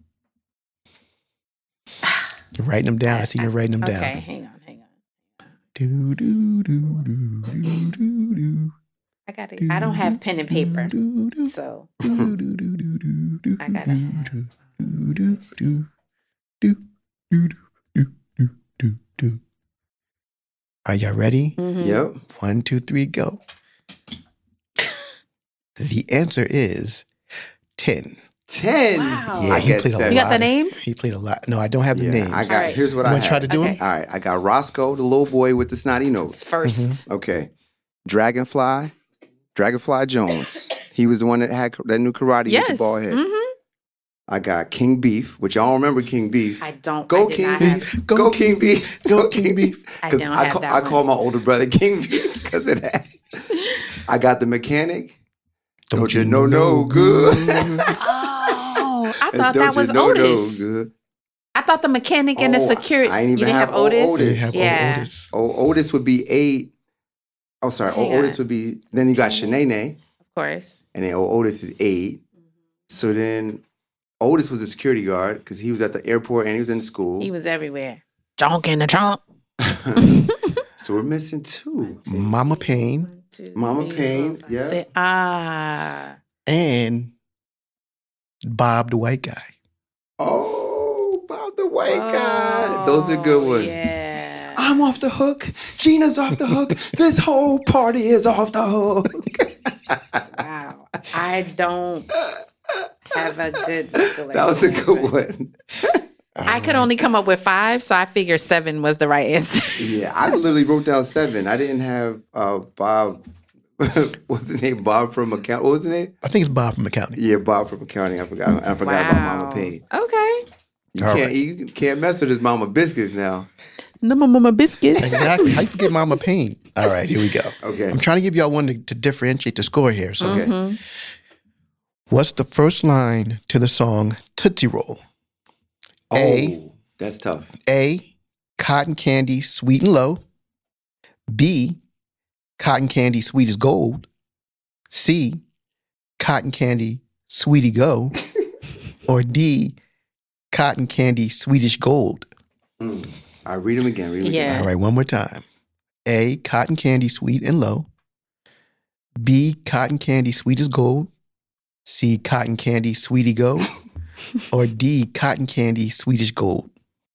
S7: You're writing them down. I see you're writing them down.
S3: Okay, hang on.
S7: Do, do, do, do, do, do, do.
S3: I don't have pen and paper,
S7: Do, do,
S3: so
S7: do, do, do, do, do, do,
S3: I gotta have-
S7: do, do, do, do, do, do, do, do, do, do. Are y'all ready?
S3: mhm.
S2: Yep.
S7: 1, 2, 3, go. The answer is 10.
S2: 10.
S3: Wow.
S7: Yeah,
S2: I
S7: he
S2: get
S7: played a lot.
S2: 7.
S3: You got the names?
S7: He played a lot. No, I don't have the
S2: Yeah,
S7: names.
S2: I got.
S3: All right.
S2: Here's what
S7: You
S2: I
S7: want to try
S2: had.
S7: to do
S3: Okay.
S7: them?
S2: All right, I got Roscoe, the little boy with the snotty
S3: It's
S2: nose.
S3: 1st.
S2: Okay, Dragonfly Jones. He was the one that had that new karate with the
S3: Yes.
S2: bald head.
S3: Mm-hmm.
S2: I got King Beef, which y'all remember King Beef.
S3: I don't.
S2: Go
S3: I did
S2: King
S3: not
S2: Beef.
S3: have-
S2: Go King Beef. Go King Beef.
S3: I
S2: 'Cause
S3: don't have that
S2: I
S3: one.
S2: call my older brother King Beef because of that. I got the mechanic. Don't you know no good?
S3: Oh, I thought
S2: Don't
S3: that was
S2: you know no
S3: Otis.
S2: good?
S3: I thought the mechanic and the
S2: Oh,
S3: security.
S2: I ain't even
S3: you didn't
S2: have
S3: have Otis.
S2: Otis.
S7: You have
S3: Yeah.
S7: Otis.
S2: Oh, Otis would be 8. Oh, sorry.
S3: Hang
S2: Otis
S3: on.
S2: would be. Then you got Shanae,
S3: Of course.
S2: and then Otis is 8. So then Otis was a security guard because he was at the airport and he was in school.
S3: He was everywhere. Junk in the trunk.
S2: So we're missing 2.
S7: Mama Payne
S3: 1, 2,
S2: Mama
S3: 3,
S2: Payne,
S3: 4, 5,
S2: yeah.
S3: 6. Ah.
S7: and Bob the white guy.
S2: Oh, Bob the white
S3: Oh,
S2: guy. Those are good ones.
S3: Yeah.
S2: I'm off the hook. Gina's off the hook. This whole party is off the hook.
S3: Wow. I don't have a good recollection.
S2: That was a good
S3: of it.
S2: one.
S3: I could only come up with 5, so I figured 7 was the right answer.
S2: Yeah, I literally wrote down 7. I didn't have Bob. What's his name? Bob from account. What was his name?
S7: I think it's Bob from accounting.
S2: Yeah, Bob from accounting. I forgot about Mama Payne.
S3: Okay.
S2: You can't mess with his Mama Biscuits now.
S3: No mama biscuits.
S7: Exactly. How you forget Mama Payne? All right, here we go.
S2: Okay.
S7: I'm trying to give y'all one to differentiate the score here. So,
S2: Okay.
S7: what's the first line to the song Tootsie Roll?
S2: Oh, that's tough.
S7: A, cotton candy sweet and low. B, cotton candy sweet as gold. C, cotton candy sweetie go. Or D, cotton candy sweetish gold.
S2: All right, read them again.
S3: Yeah.
S7: All right, one more time. A, cotton candy sweet and low. B, cotton candy sweet as gold. C, cotton candy sweetie go. Or D, cotton candy sweetish gold.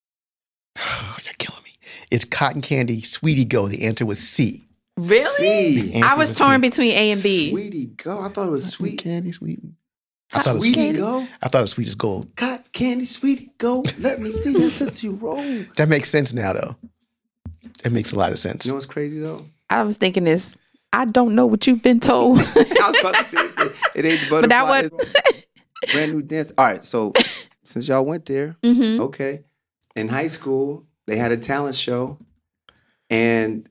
S7: Oh, you're killing me. It's cotton candy sweetie go. The answer was C.
S3: Really?
S2: C.
S7: Answer
S3: I was torn between A and B.
S2: Sweetie go. I thought it was
S7: Sweet
S2: sweet.
S7: candy sweet. I thought it was
S2: Sweetie
S7: sweet.
S2: go.
S7: I thought it was sweet as gold.
S2: Cotton candy, sweetie go. Let me see your Tootsie Roll. You
S7: That makes sense now, though. It makes a lot of sense.
S2: know what's crazy though?
S3: I was thinking this. I don't know what you've been told.
S2: I was about to say it ain't the butterfly.
S3: But that was
S2: it's brand new dance. All right, so since y'all went there,
S3: Mhm.
S2: okay. In high school, they had a talent show, and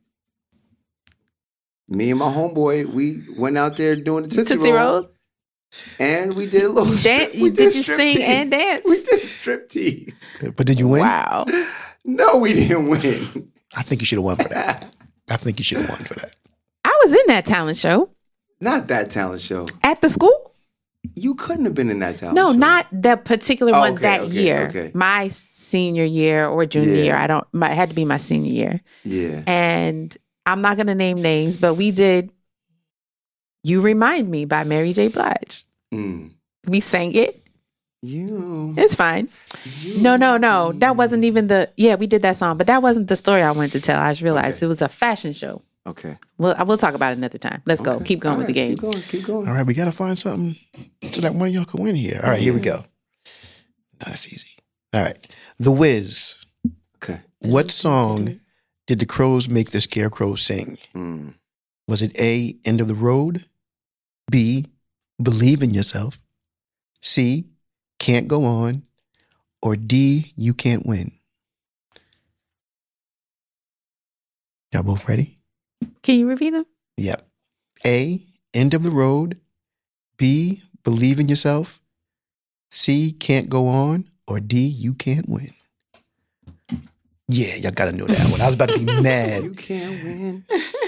S2: me and my homeboy, we went out there doing the Tootsie,
S3: Tootsie
S2: Roll,
S3: Roll.
S2: and we did a little.
S3: Did you sing and dance?
S2: We did strip tease.
S7: But did you win?
S3: Wow.
S2: No, we didn't win.
S7: I think you should have won for that. I think you should have won for that.
S3: I was in that talent show
S2: Not that talent show.
S3: at the school.
S2: You couldn't have been in that talent
S3: No,
S2: show.
S3: not the particular
S2: Oh,
S3: one
S2: okay,
S3: that
S2: okay,
S3: year.
S2: okay.
S3: My senior year or junior
S2: Yeah.
S3: year. It had to be my senior year.
S2: Yeah.
S3: And I'm not going to name names, but we did You Remind Me by Mary J. Blige.
S2: Mm.
S3: We sang it.
S2: You.
S3: It's fine. No. That wasn't even we did that song, but that wasn't the story I wanted to tell. I just realized
S2: Okay.
S3: it was a fashion show.
S2: Okay.
S3: Well, I will talk about it another time. Let's go.
S2: Okay.
S3: Keep going
S2: All
S3: with the
S2: right,
S3: game.
S2: Keep going.
S7: All right, we got to find something so that one of y'all can win here. All right, here we go. No, that's easy. All right. The Wiz.
S2: Okay.
S7: What song did the Crows make the Scarecrow sing?
S2: Mm.
S7: Was it A, End of the Road? B, Believe in Yourself? C, Can't Go On? Or D, You Can't Win? Y'all both ready?
S3: Can you repeat them?
S7: Yep. A, End of the Road. B, Believe in Yourself. C, Can't Go On. Or D, You Can't Win. Yeah, y'all got to know that one. I was about to be
S2: You
S7: mad.
S2: can't win.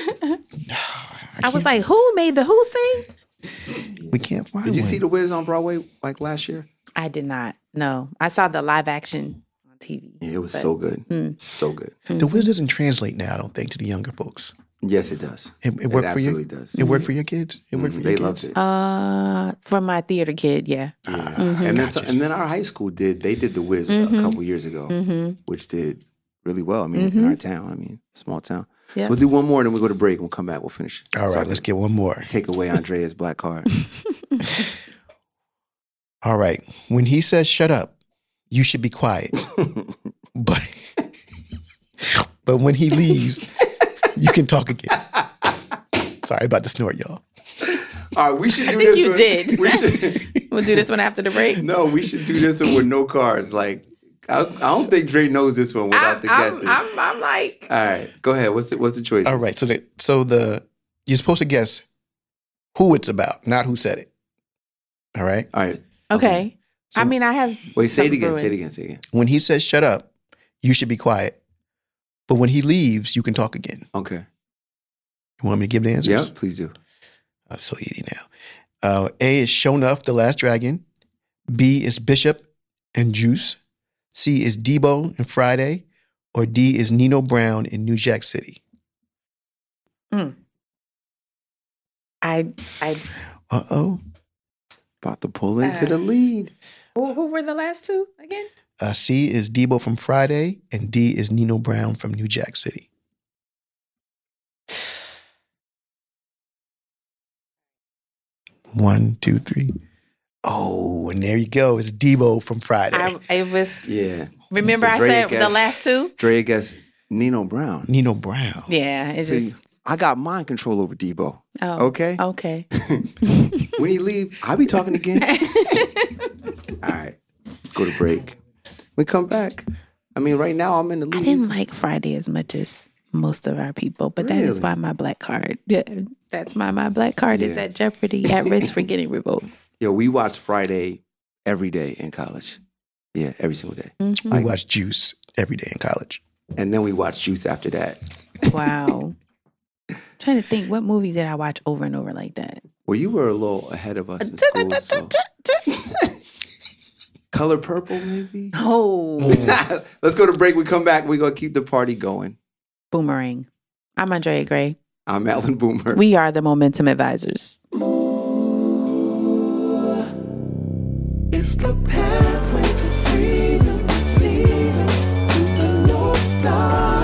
S3: I was like, who made the who sing?
S7: We can't find
S2: Did you
S7: one.
S2: see The Wiz on Broadway like last year?
S3: I did not. No. I saw the live action on TV.
S2: Yeah, it was
S3: But-
S2: so good.
S3: Mm.
S2: So good.
S7: The Wiz doesn't translate now, I don't think, to the younger folks.
S2: Yes, it does.
S7: It worked for you?
S2: absolutely does.
S7: It worked for your kids? It worked for your
S2: They
S7: kids?
S2: loved it.
S3: For my theater kid, yeah.
S2: Yeah.
S3: Mm-hmm.
S2: And then our high school did The Wiz a couple years ago,
S3: Mm-hmm.
S2: which did really well. I mean, in our town. I mean, small town.
S3: Yeah.
S2: So we'll do one more, and then we go to break. And we'll come back. We'll finish.
S7: All right, let's get one more.
S2: Take away Andrea's black card.
S7: All right. When he says shut up, you should be quiet. But when he leaves, you can talk again. Sorry about the snort, y'all.
S2: All right, we should do
S3: I think
S2: this
S3: you
S2: one.
S3: did.
S2: We should.
S3: We'll do this one after the break.
S2: No, we should do this one with no cards. Like, I don't think Dre knows this one without the guesses.
S3: I'm like,
S2: All right, go ahead. What's the choice?
S7: All right. So you're supposed to guess who it's about, not who said it. All right.
S2: All right.
S3: okay.
S7: So-
S3: I mean, I have.
S2: Wait, say it
S3: some
S2: again.
S3: brewing.
S2: Say it again. Say it again.
S7: When he says shut up, you should be quiet. But when he leaves, you can talk again.
S2: Okay.
S7: You want me to give the answers?
S2: Yeah, please do.
S7: So easy now. A is Shonuff, the Last Dragon. B is Bishop and Juice. C is Debo and Friday. Or D is Nino Brown in New Jack City.
S3: I.
S7: Uh-oh.
S2: About to pull into the lead.
S3: Who were the last two again?
S7: C is Debo from Friday. And D is Nino Brown from New Jack City. One, two, three. Oh, and there you go. It's Debo from Friday.
S3: It was.
S2: Yeah.
S3: Remember,
S2: So
S3: I
S2: Dre
S3: said the
S2: guessed-
S3: last two.
S2: Dre guessed Nino Brown.
S7: Nino Brown.
S3: Yeah, it's
S2: See,
S3: just.
S2: I got mind control over Debo.
S3: Oh,
S2: Okay?
S3: Okay.
S2: When he leave, I'll be talking again. All right. Go to break. We come back. I mean, right now I'm in the
S3: I
S2: lead.
S3: didn't like Friday as much as most of our people, but that is
S2: Really?
S3: why my black card. Yeah, that's why my black card is
S2: Yeah.
S3: at jeopardy, at risk for getting revoked.
S2: Yo, we watched Friday every day in college. Yeah, every single day.
S3: Mhm.
S7: We watch Juice every day in college.
S2: And then we watched Juice after that.
S3: Wow. Trying to think, what movie did I watch over and over like that?
S2: Well, you were a little ahead of us in school. So. Color Purple, maybe?
S3: Oh,
S2: Let's go to break. We come back. We're going to keep the party going.
S3: Boomerang. I'm Andrea Gray.
S2: I'm Alan Boomer.
S3: We are the Momentum Advisors.
S6: It's the pathway to freedom that's leading to the North Star.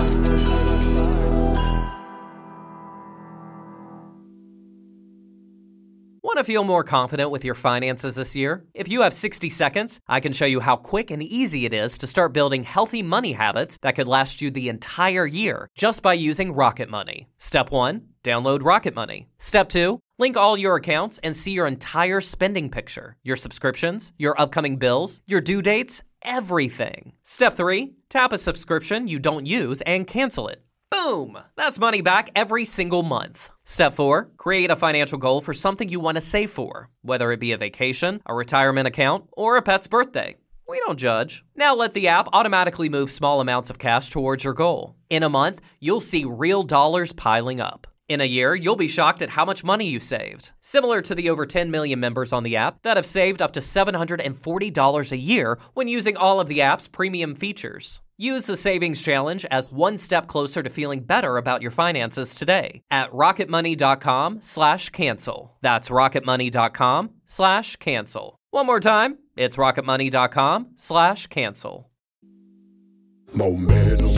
S1: Want to feel more confident with your finances this year? If you have 60 seconds, I can show you how quick and easy it is to start building healthy money habits that could last you the entire year just by using Rocket Money. Step 1, download Rocket Money. Step 2, link all your accounts and see your entire spending picture, your subscriptions, your upcoming bills, your due dates, everything. Step 3, tap a subscription you don't use and cancel it. Boom! That's money back every single month. Step 4, create a financial goal for something you want to save for, whether it be a vacation, a retirement account, or a pet's birthday. We don't judge. Now let the app automatically move small amounts of cash towards your goal. In a month, you'll see real dollars piling up. In a year, you'll be shocked at how much money you saved. Similar to the over 10 million members on the app that have saved up to $740 a year when using all of the app's premium features. Use the Savings Challenge as one step closer to feeling better about your finances today at rocketmoney.com/cancel. That's rocketmoney.com/cancel. One more time, it's rocketmoney.com/cancel.
S6: Momentum.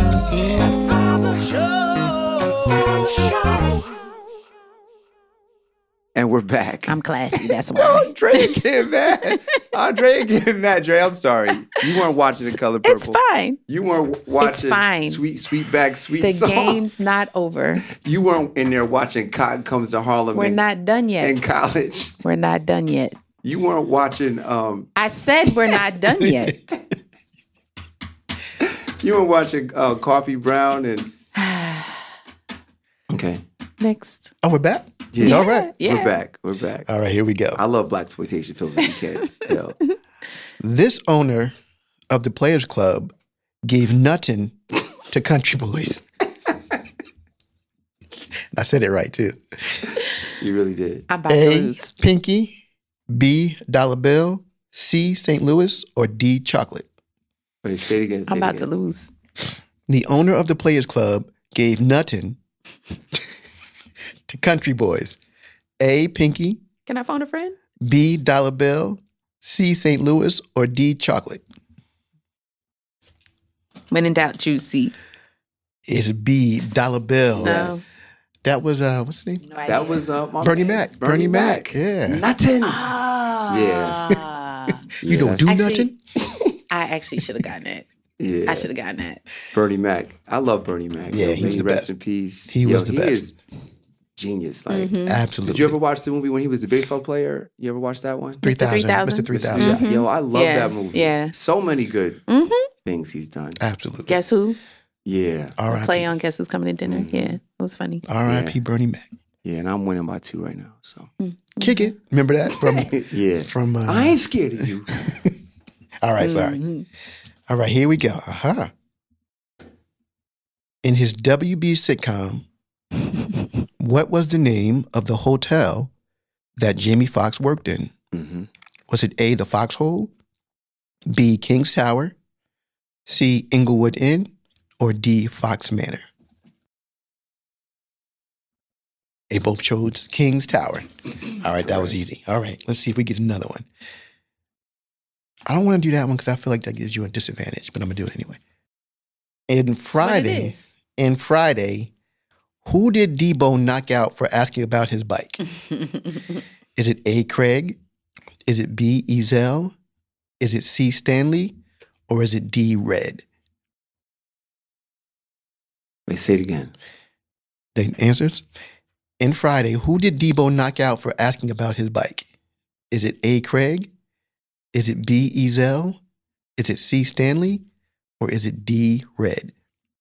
S2: And we're back.
S3: I'm classy, that's why.
S2: Andre getting mad. Andre getting mad. Dre, I'm sorry. You weren't watching The Color Purple.
S3: It's fine.
S2: You weren't watching
S3: fine.
S2: Sweetback Sweet
S3: The
S2: Song.
S3: game's not over.
S2: You weren't in there watching Cotton Comes to Harlem
S3: We're
S2: in,
S3: not done yet.
S2: in college.
S3: We're not done yet.
S2: You weren't watching
S3: I said we're not done yet.
S2: you weren't watching Coffee Brown and Okay.
S3: Next.
S7: Oh, we're back?
S2: Yeah.
S7: All right.
S3: Yeah.
S2: We're back. We're back.
S7: All right, here we go.
S2: I love black exploitation films if you can't tell.
S7: This owner of the Players Club gave nothing to Country Boys. I said it right, too.
S2: You really did.
S3: I'm about to
S7: A,
S3: lose.
S7: Pinky. B, Dollar Bill. C, St. Louis. Or D, Chocolate.
S2: Wait, say it again. Say
S3: I'm
S2: it
S3: about to
S2: again.
S3: lose.
S7: The owner of the Players Club gave nothing to Country Boys. A, Pinky.
S3: Can I phone a friend?
S7: B, Dollar Bill. C, St. Louis. Or D, Chocolate.
S3: When in doubt, choose C.
S7: It's B, Dollar Bill.
S3: No.
S2: Yes.
S7: That was, what's his name?
S2: That was my
S7: Bernie
S2: man,
S7: Mac. Bernie Mac. Yeah.
S2: Nothing.
S3: Oh.
S7: You don't do nothing?
S3: I actually should have gotten it.
S2: Yeah.
S3: I should have gotten that.
S2: Bernie Mac. I love Bernie Mac.
S7: Yeah,
S2: Yo,
S7: he
S2: may
S7: was the
S2: rest
S7: best.
S2: in peace.
S7: He was the
S2: He
S7: best.
S2: is genius. Like,
S7: Absolutely.
S2: did you ever watch the movie when he was the baseball player? You ever watch that one?
S7: 3000. Mr. 3000.
S2: Yo, I love
S3: Yeah,
S2: that movie.
S3: yeah.
S2: So many good things he's done.
S7: Absolutely.
S3: Guess who?
S2: Yeah.
S7: R.I.P.
S3: Play on Guess Who's Coming to Dinner. Yeah, it was funny.
S7: R.I.P. Bernie Mac.
S2: Yeah, and I'm winning by 2 right now. So
S7: Kick it. Remember that?
S2: yeah.
S7: From
S2: I ain't scared of you.
S7: All right, sorry. All right, here we go. In his WB sitcom, what was the name of the hotel that Jamie Foxx worked in?
S2: Mm-hmm.
S7: Was it A, the Foxhole, B, King's Tower, C, Inglewood Inn, or D, Fox Manor? They both chose King's Tower. All right, that was easy. All right, let's see if we get another one. I don't want to do that one because I feel like that gives you a disadvantage, but I'm going to do it anyway. In Friday, who did Debo knock out for asking about his bike? Is it A, Craig? Is it B, Ezel? Is it C, Stanley? Or is it D, Red?
S2: Wait, say it again.
S7: The answers? In Friday, who did Debo knock out for asking about his bike? Is it A, Craig? Is it B, Ezel? Is it C, Stanley? Or is it D, Red?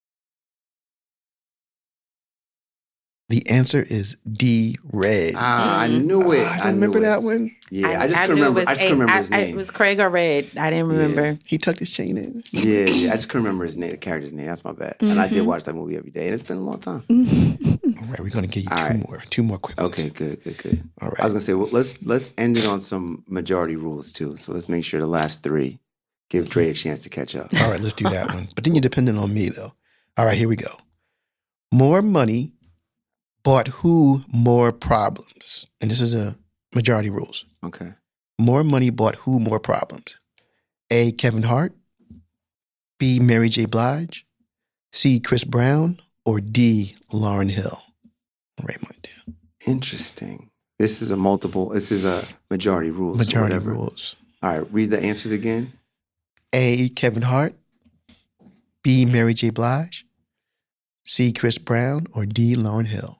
S7: The answer is D, Red.
S2: I knew it.
S7: I remember that one.
S2: Yeah, I just couldn't remember. I just couldn't remember his name.
S3: It was Craig or Red. I didn't remember.
S7: He tucked his chain in.
S2: Yeah, I just couldn't remember his name, the character's name. That's my bad. And I did watch that movie every day, and it's been a long time.
S7: All right, we're gonna give you two more quick ones.
S2: Okay, good.
S7: All right.
S2: I was gonna say, well, let's end it on some majority rules too. So let's make sure the last 3 give Dre a chance to catch up.
S7: All right, let's do that one. But then you're dependent on me, though. All right, here we go. More money bought who more problems? And this is a majority rules.
S2: Okay.
S7: More money bought who more problems? A, Kevin Hart, B, Mary J. Blige, C, Chris Brown, or D, Lauryn Hill? Right, my dear.
S2: Interesting. This is a majority rules.
S7: Majority
S2: whatever.
S7: rules.
S2: All right, read the answers again.
S7: A, Kevin Hart, B, Mary J. Blige, C, Chris Brown, or D, Lauryn Hill?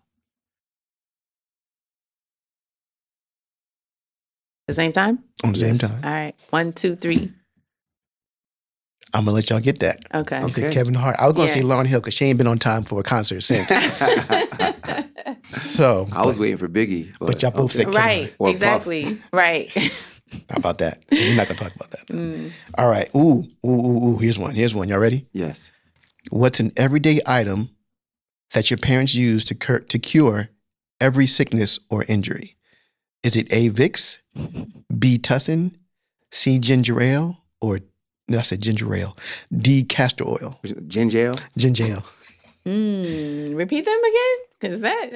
S3: The same time?
S7: On the same
S2: Yes.
S7: time.
S3: All right. 1, 2, 3.
S7: I'm gonna let y'all get that.
S3: Okay.
S7: I said Kevin Hart. I was gonna say Lauryn Hill because she ain't been on time for a concert since. So
S2: I was waiting for Biggie,
S7: but y'all both said Kevin
S3: Right.
S2: Or
S3: Exactly. Right.
S7: Hart. How about that? We're not gonna talk about that. All right. Ooh. Here's one. Y'all ready?
S2: Yes.
S7: What's an everyday item that your parents use to cure every sickness or injury? Is it A, Vicks, B, Tussin, C, ginger ale, or no, I said ginger ale, D, castor oil?
S2: Ginger ale?
S7: Ginger ale.
S3: Repeat them again? Because that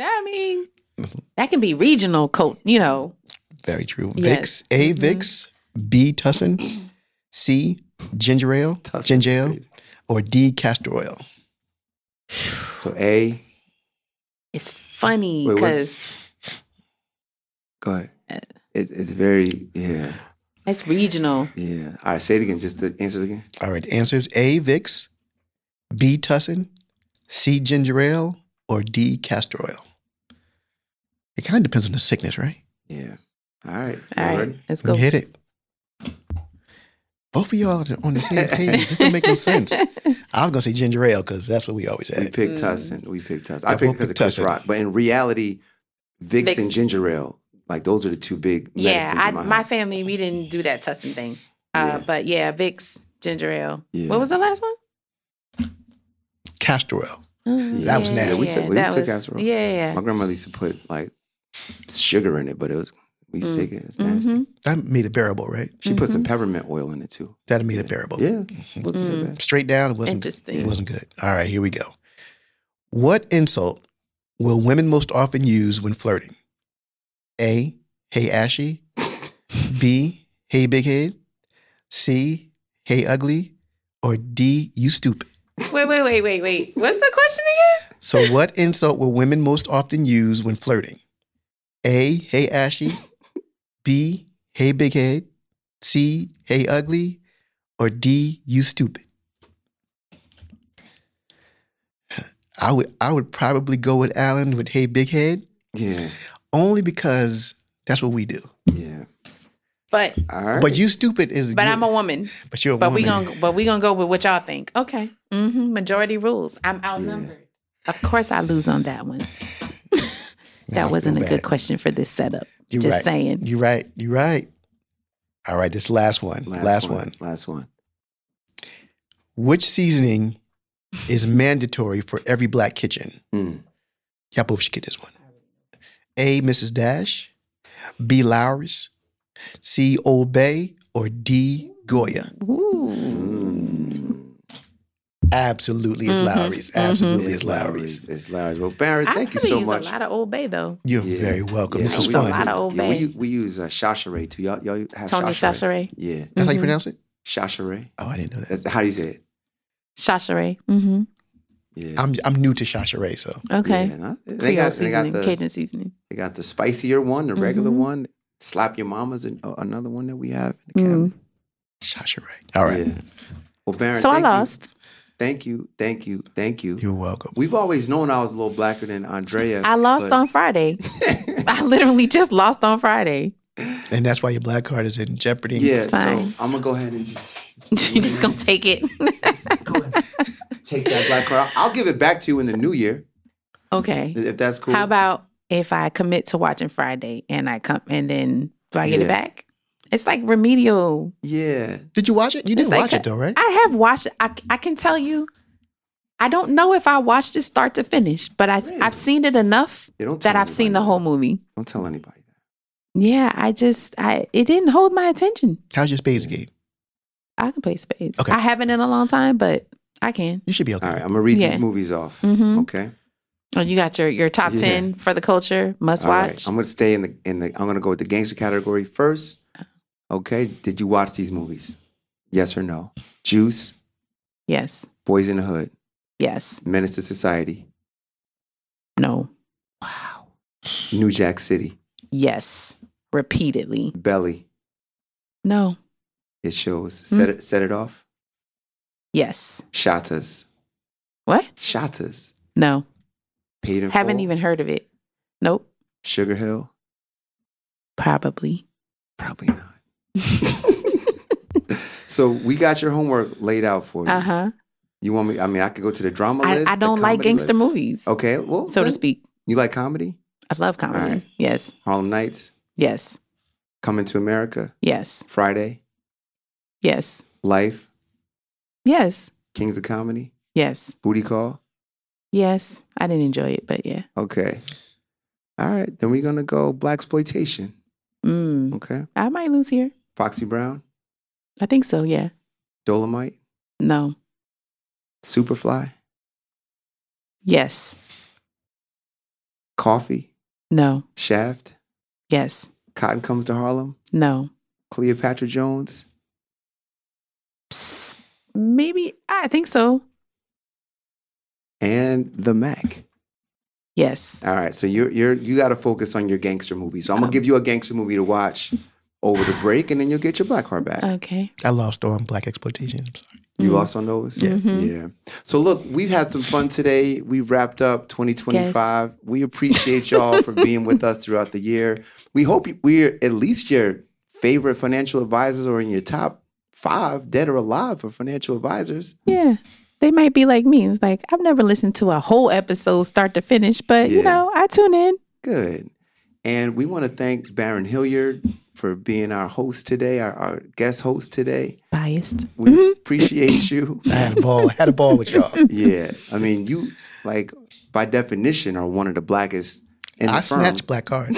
S3: can be regional code,
S7: Very true.
S3: Yes.
S7: Vicks, A, Vicks, B, Tussin, C, ginger ale, or D, castor oil?
S2: So A.
S3: It's funny
S2: Wait, what?
S3: because
S2: Go ahead. It's very, yeah.
S3: it's regional.
S2: Yeah. All right, say it again. Just the answers again.
S7: All right, the answers A, Vicks, B, Tussin, C, ginger ale, or D, castor oil? It kind of depends on the sickness, right?
S2: Yeah. All right.
S3: All
S2: Y'all
S3: right.
S2: ready?
S3: Let's go.
S7: Hit it. Both of y'all are on the same page. This don't make no sense. I was going to say ginger ale because that's what we always
S2: We
S7: had.
S2: picked Tussin. I picked
S7: both
S2: because of Chris
S7: Tussin.
S2: Rock. But in reality, Vicks
S3: Vicks.
S2: and ginger ale, like those are the two big medicines
S3: Yeah,
S2: in my
S3: my
S2: house.
S3: family, we didn't do that Tussin thing.
S2: Yeah.
S3: But yeah, Vicks, ginger ale.
S2: Yeah.
S3: What was the last one?
S7: Castor oil.
S2: Yeah.
S7: That was nasty.
S2: Yeah, we took castor oil.
S3: Yeah.
S2: My grandmother used to put like sugar in it, but we used to take it. It's nasty.
S3: Mm-hmm.
S7: That made it bearable, right?
S2: She put some peppermint oil in it too.
S7: That made it bearable.
S2: Yeah. It wasn't that bad.
S7: Straight down, it wasn't
S3: Interesting.
S7: It wasn't good. All right, here we go. What insult will women most often use when flirting? A, hey ashy. B, hey big head. C, hey ugly. Or D, you stupid.
S3: Wait. What's the question again?
S7: So what insult will women most often use when flirting? A, hey ashy. B, Hey Big Head, C, Hey Ugly, or D, You Stupid? I would probably go with Alan with Hey Big Head.
S2: Yeah.
S7: Only because that's what we do.
S2: Yeah.
S3: But
S2: All right.
S7: But You Stupid is
S3: but
S7: good.
S3: I'm a woman.
S7: But you're a
S3: But
S7: woman.
S3: we gonna go with what y'all think. Okay. Majority rules. I'm outnumbered. Of course I lose on that one. That wasn't a good question for this setup.
S7: You're
S3: Just
S7: right.
S3: saying.
S7: You're right. All right, this last one. Last one. Which seasoning is mandatory for every black kitchen? Y'all both should get this one. A, Mrs. Dash, B, Lowry's, C, Old Bay, or D, Goya? Absolutely it's Lowry's. Absolutely it's Lowry's.
S2: It's Lowry's. Well, Barrett,
S3: I
S2: thank you
S3: probably
S2: so
S3: use
S2: much.
S3: a lot of Old Bay though.
S7: You're very welcome.
S2: Yeah,
S7: This was
S3: use
S7: fun.
S3: a lot of Old Bay.
S2: We use Chacheret too. Y'all have
S3: Tony Chacheret.
S2: Yeah.
S7: That's how you pronounce it?
S2: Chacheret.
S7: Oh, I didn't know that.
S2: That's how do you say it?
S3: Chacheret. Mm-hmm.
S2: Yeah.
S7: I'm new to Chacheret, so.
S3: Okay.
S2: Yeah, no?
S3: Creole seasoning, Cajun seasoning.
S2: They got the spicier one, the regular one. Slap Your Mama's another one that we have in the cabinet.
S7: Chacheret. All right.
S2: Yeah. Well, Baron,
S3: So I lost.
S2: Thank you.
S7: You're welcome.
S2: We've always known I was a little blacker than Andrea.
S3: I lost on Friday. I literally just lost on Friday.
S7: And that's why your black card is in jeopardy.
S2: Yeah, so
S3: fine.
S2: I'm gonna go ahead and just
S3: You just gonna take it.
S2: go ahead, take that black card. I'll give it back to you in the new year
S3: Okay.
S2: if that's cool.
S3: How about if I commit to watching Friday and I come and then do I get it back? It's like remedial.
S2: Yeah.
S7: Did you watch it? You didn't
S3: It's like
S7: watch it though, right?
S3: I have watched it. I can tell you, I don't know if I watched it start to finish, but I've seen it enough
S2: Yeah, don't tell
S3: that I've seen
S2: anybody
S3: the whole movie.
S2: Don't tell anybody that.
S3: Yeah, it didn't hold my attention.
S7: How's your spades game?
S3: I can play spades.
S7: Okay.
S3: I haven't in a long time, but I can.
S7: You should be okay.
S2: All right, I'm gonna read
S3: Yeah.
S2: these movies off.
S3: Mhm.
S2: Okay.
S3: Oh, you got your top
S2: Yeah.
S3: 10 for the culture must
S2: All
S3: watch.
S2: right. I'm gonna stay in the I'm gonna go with the gangster category first. Okay. Did you watch these movies? Yes or no? Juice,
S3: Yes.
S2: Boys in the Hood,
S3: Yes.
S2: Menace to Society,
S3: No.
S2: New Jack City,
S3: Yes. Repeatedly.
S2: Belly.
S3: No.
S2: It shows.
S3: Hmm.
S2: Set it off.
S3: Yes.
S2: Shatas.
S3: What?
S2: Shatas.
S3: No.
S2: Paid in
S3: Haven't
S2: Full,
S3: even heard of it. Nope.
S2: Sugar Hill.
S3: Probably.
S2: Probably not. So we got your homework laid out for you.
S3: Uh-huh.
S2: You want me? I mean, I could go to the drama list.
S3: I
S2: the
S3: don't like
S2: comedy
S3: gangster
S2: list.
S3: movies.
S2: Okay, well,
S3: So to
S2: then
S3: speak.
S2: You like comedy?
S3: I love comedy.
S2: All right.
S3: Yes.
S2: Harlem Nights,
S3: Yes.
S2: Coming to America,
S3: Yes.
S2: Friday,
S3: Yes.
S2: Life,
S3: Yes.
S2: Kings of Comedy,
S3: Yes.
S2: Booty Call.
S3: Yes. I didn't enjoy it, but yeah.
S2: Okay. All right, then we're gonna go Blaxploitation. Okay.
S3: I might lose here.
S2: Foxy Brown,
S3: I think so, yeah.
S2: Dolomite,
S3: No.
S2: Superfly,
S3: Yes.
S2: Coffee,
S3: No.
S2: Shaft,
S3: Yes.
S2: Cotton Comes to Harlem,
S3: No.
S2: Cleopatra Jones,
S3: Psst. Maybe. I think so.
S2: and The Mac.
S3: Yes.
S2: All right, so you got to focus on your gangster movie. So I'm gonna give you a gangster movie to watch over the break, and then you'll get your black card back.
S3: Okay.
S7: I lost on black exploitation. I'm sorry.
S2: You lost on those?
S7: Yeah.
S2: Yeah. So look, we've had some fun today. We wrapped up 2025. We appreciate y'all for being with us throughout the year. We hope we're at least your favorite financial advisors or in your top 5 dead or alive for financial advisors.
S3: Yeah. They might be like me. It was like, I've never listened to a whole episode start to finish, but
S2: Yeah.
S3: I tune in.
S2: Good. And we want to thank Baron Hilliard for being our host today, our guest host today.
S3: Biased.
S2: We appreciate you.
S7: I had a ball with y'all.
S2: Yeah. I mean, you, like, by definition, are one of the blackest in the
S7: I
S2: firm.
S7: snatch black cards.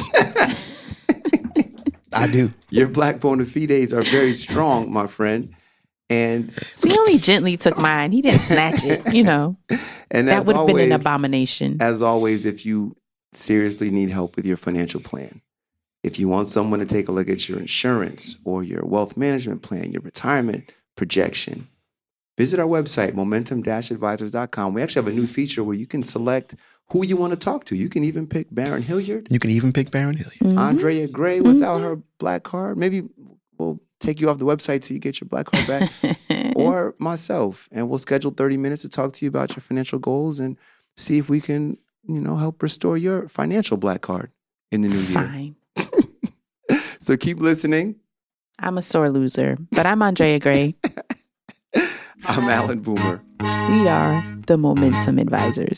S7: I do.
S2: Your black bona fides are very strong, my friend. And
S3: So he only gently took mine. He didn't snatch it,
S2: and
S3: That
S2: as
S3: would have been an
S2: always-
S3: abomination.
S2: As always, if you seriously need help with your financial plan, if you want someone to take a look at your insurance or your wealth management plan, your retirement projection, visit our website, momentum-advisors.com. We actually have a new feature where you can select who you want to talk to. You can even pick Baron Hilliard.
S7: You can even pick Baron Hilliard.
S3: Mm-hmm.
S2: Andrea Gray without her black card. Maybe we'll take you off the website till you get your black card back. Or myself. And we'll schedule 30 minutes to talk to you about your financial goals and see if we can, help restore your financial black card in the new year.
S3: Fine.
S2: So keep listening.
S3: I'm a sore loser, but I'm Andrea Gray.
S2: I'm Alan Boomer.
S3: We are the Momentum Advisors.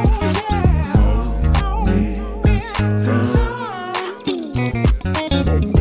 S6: Momentum.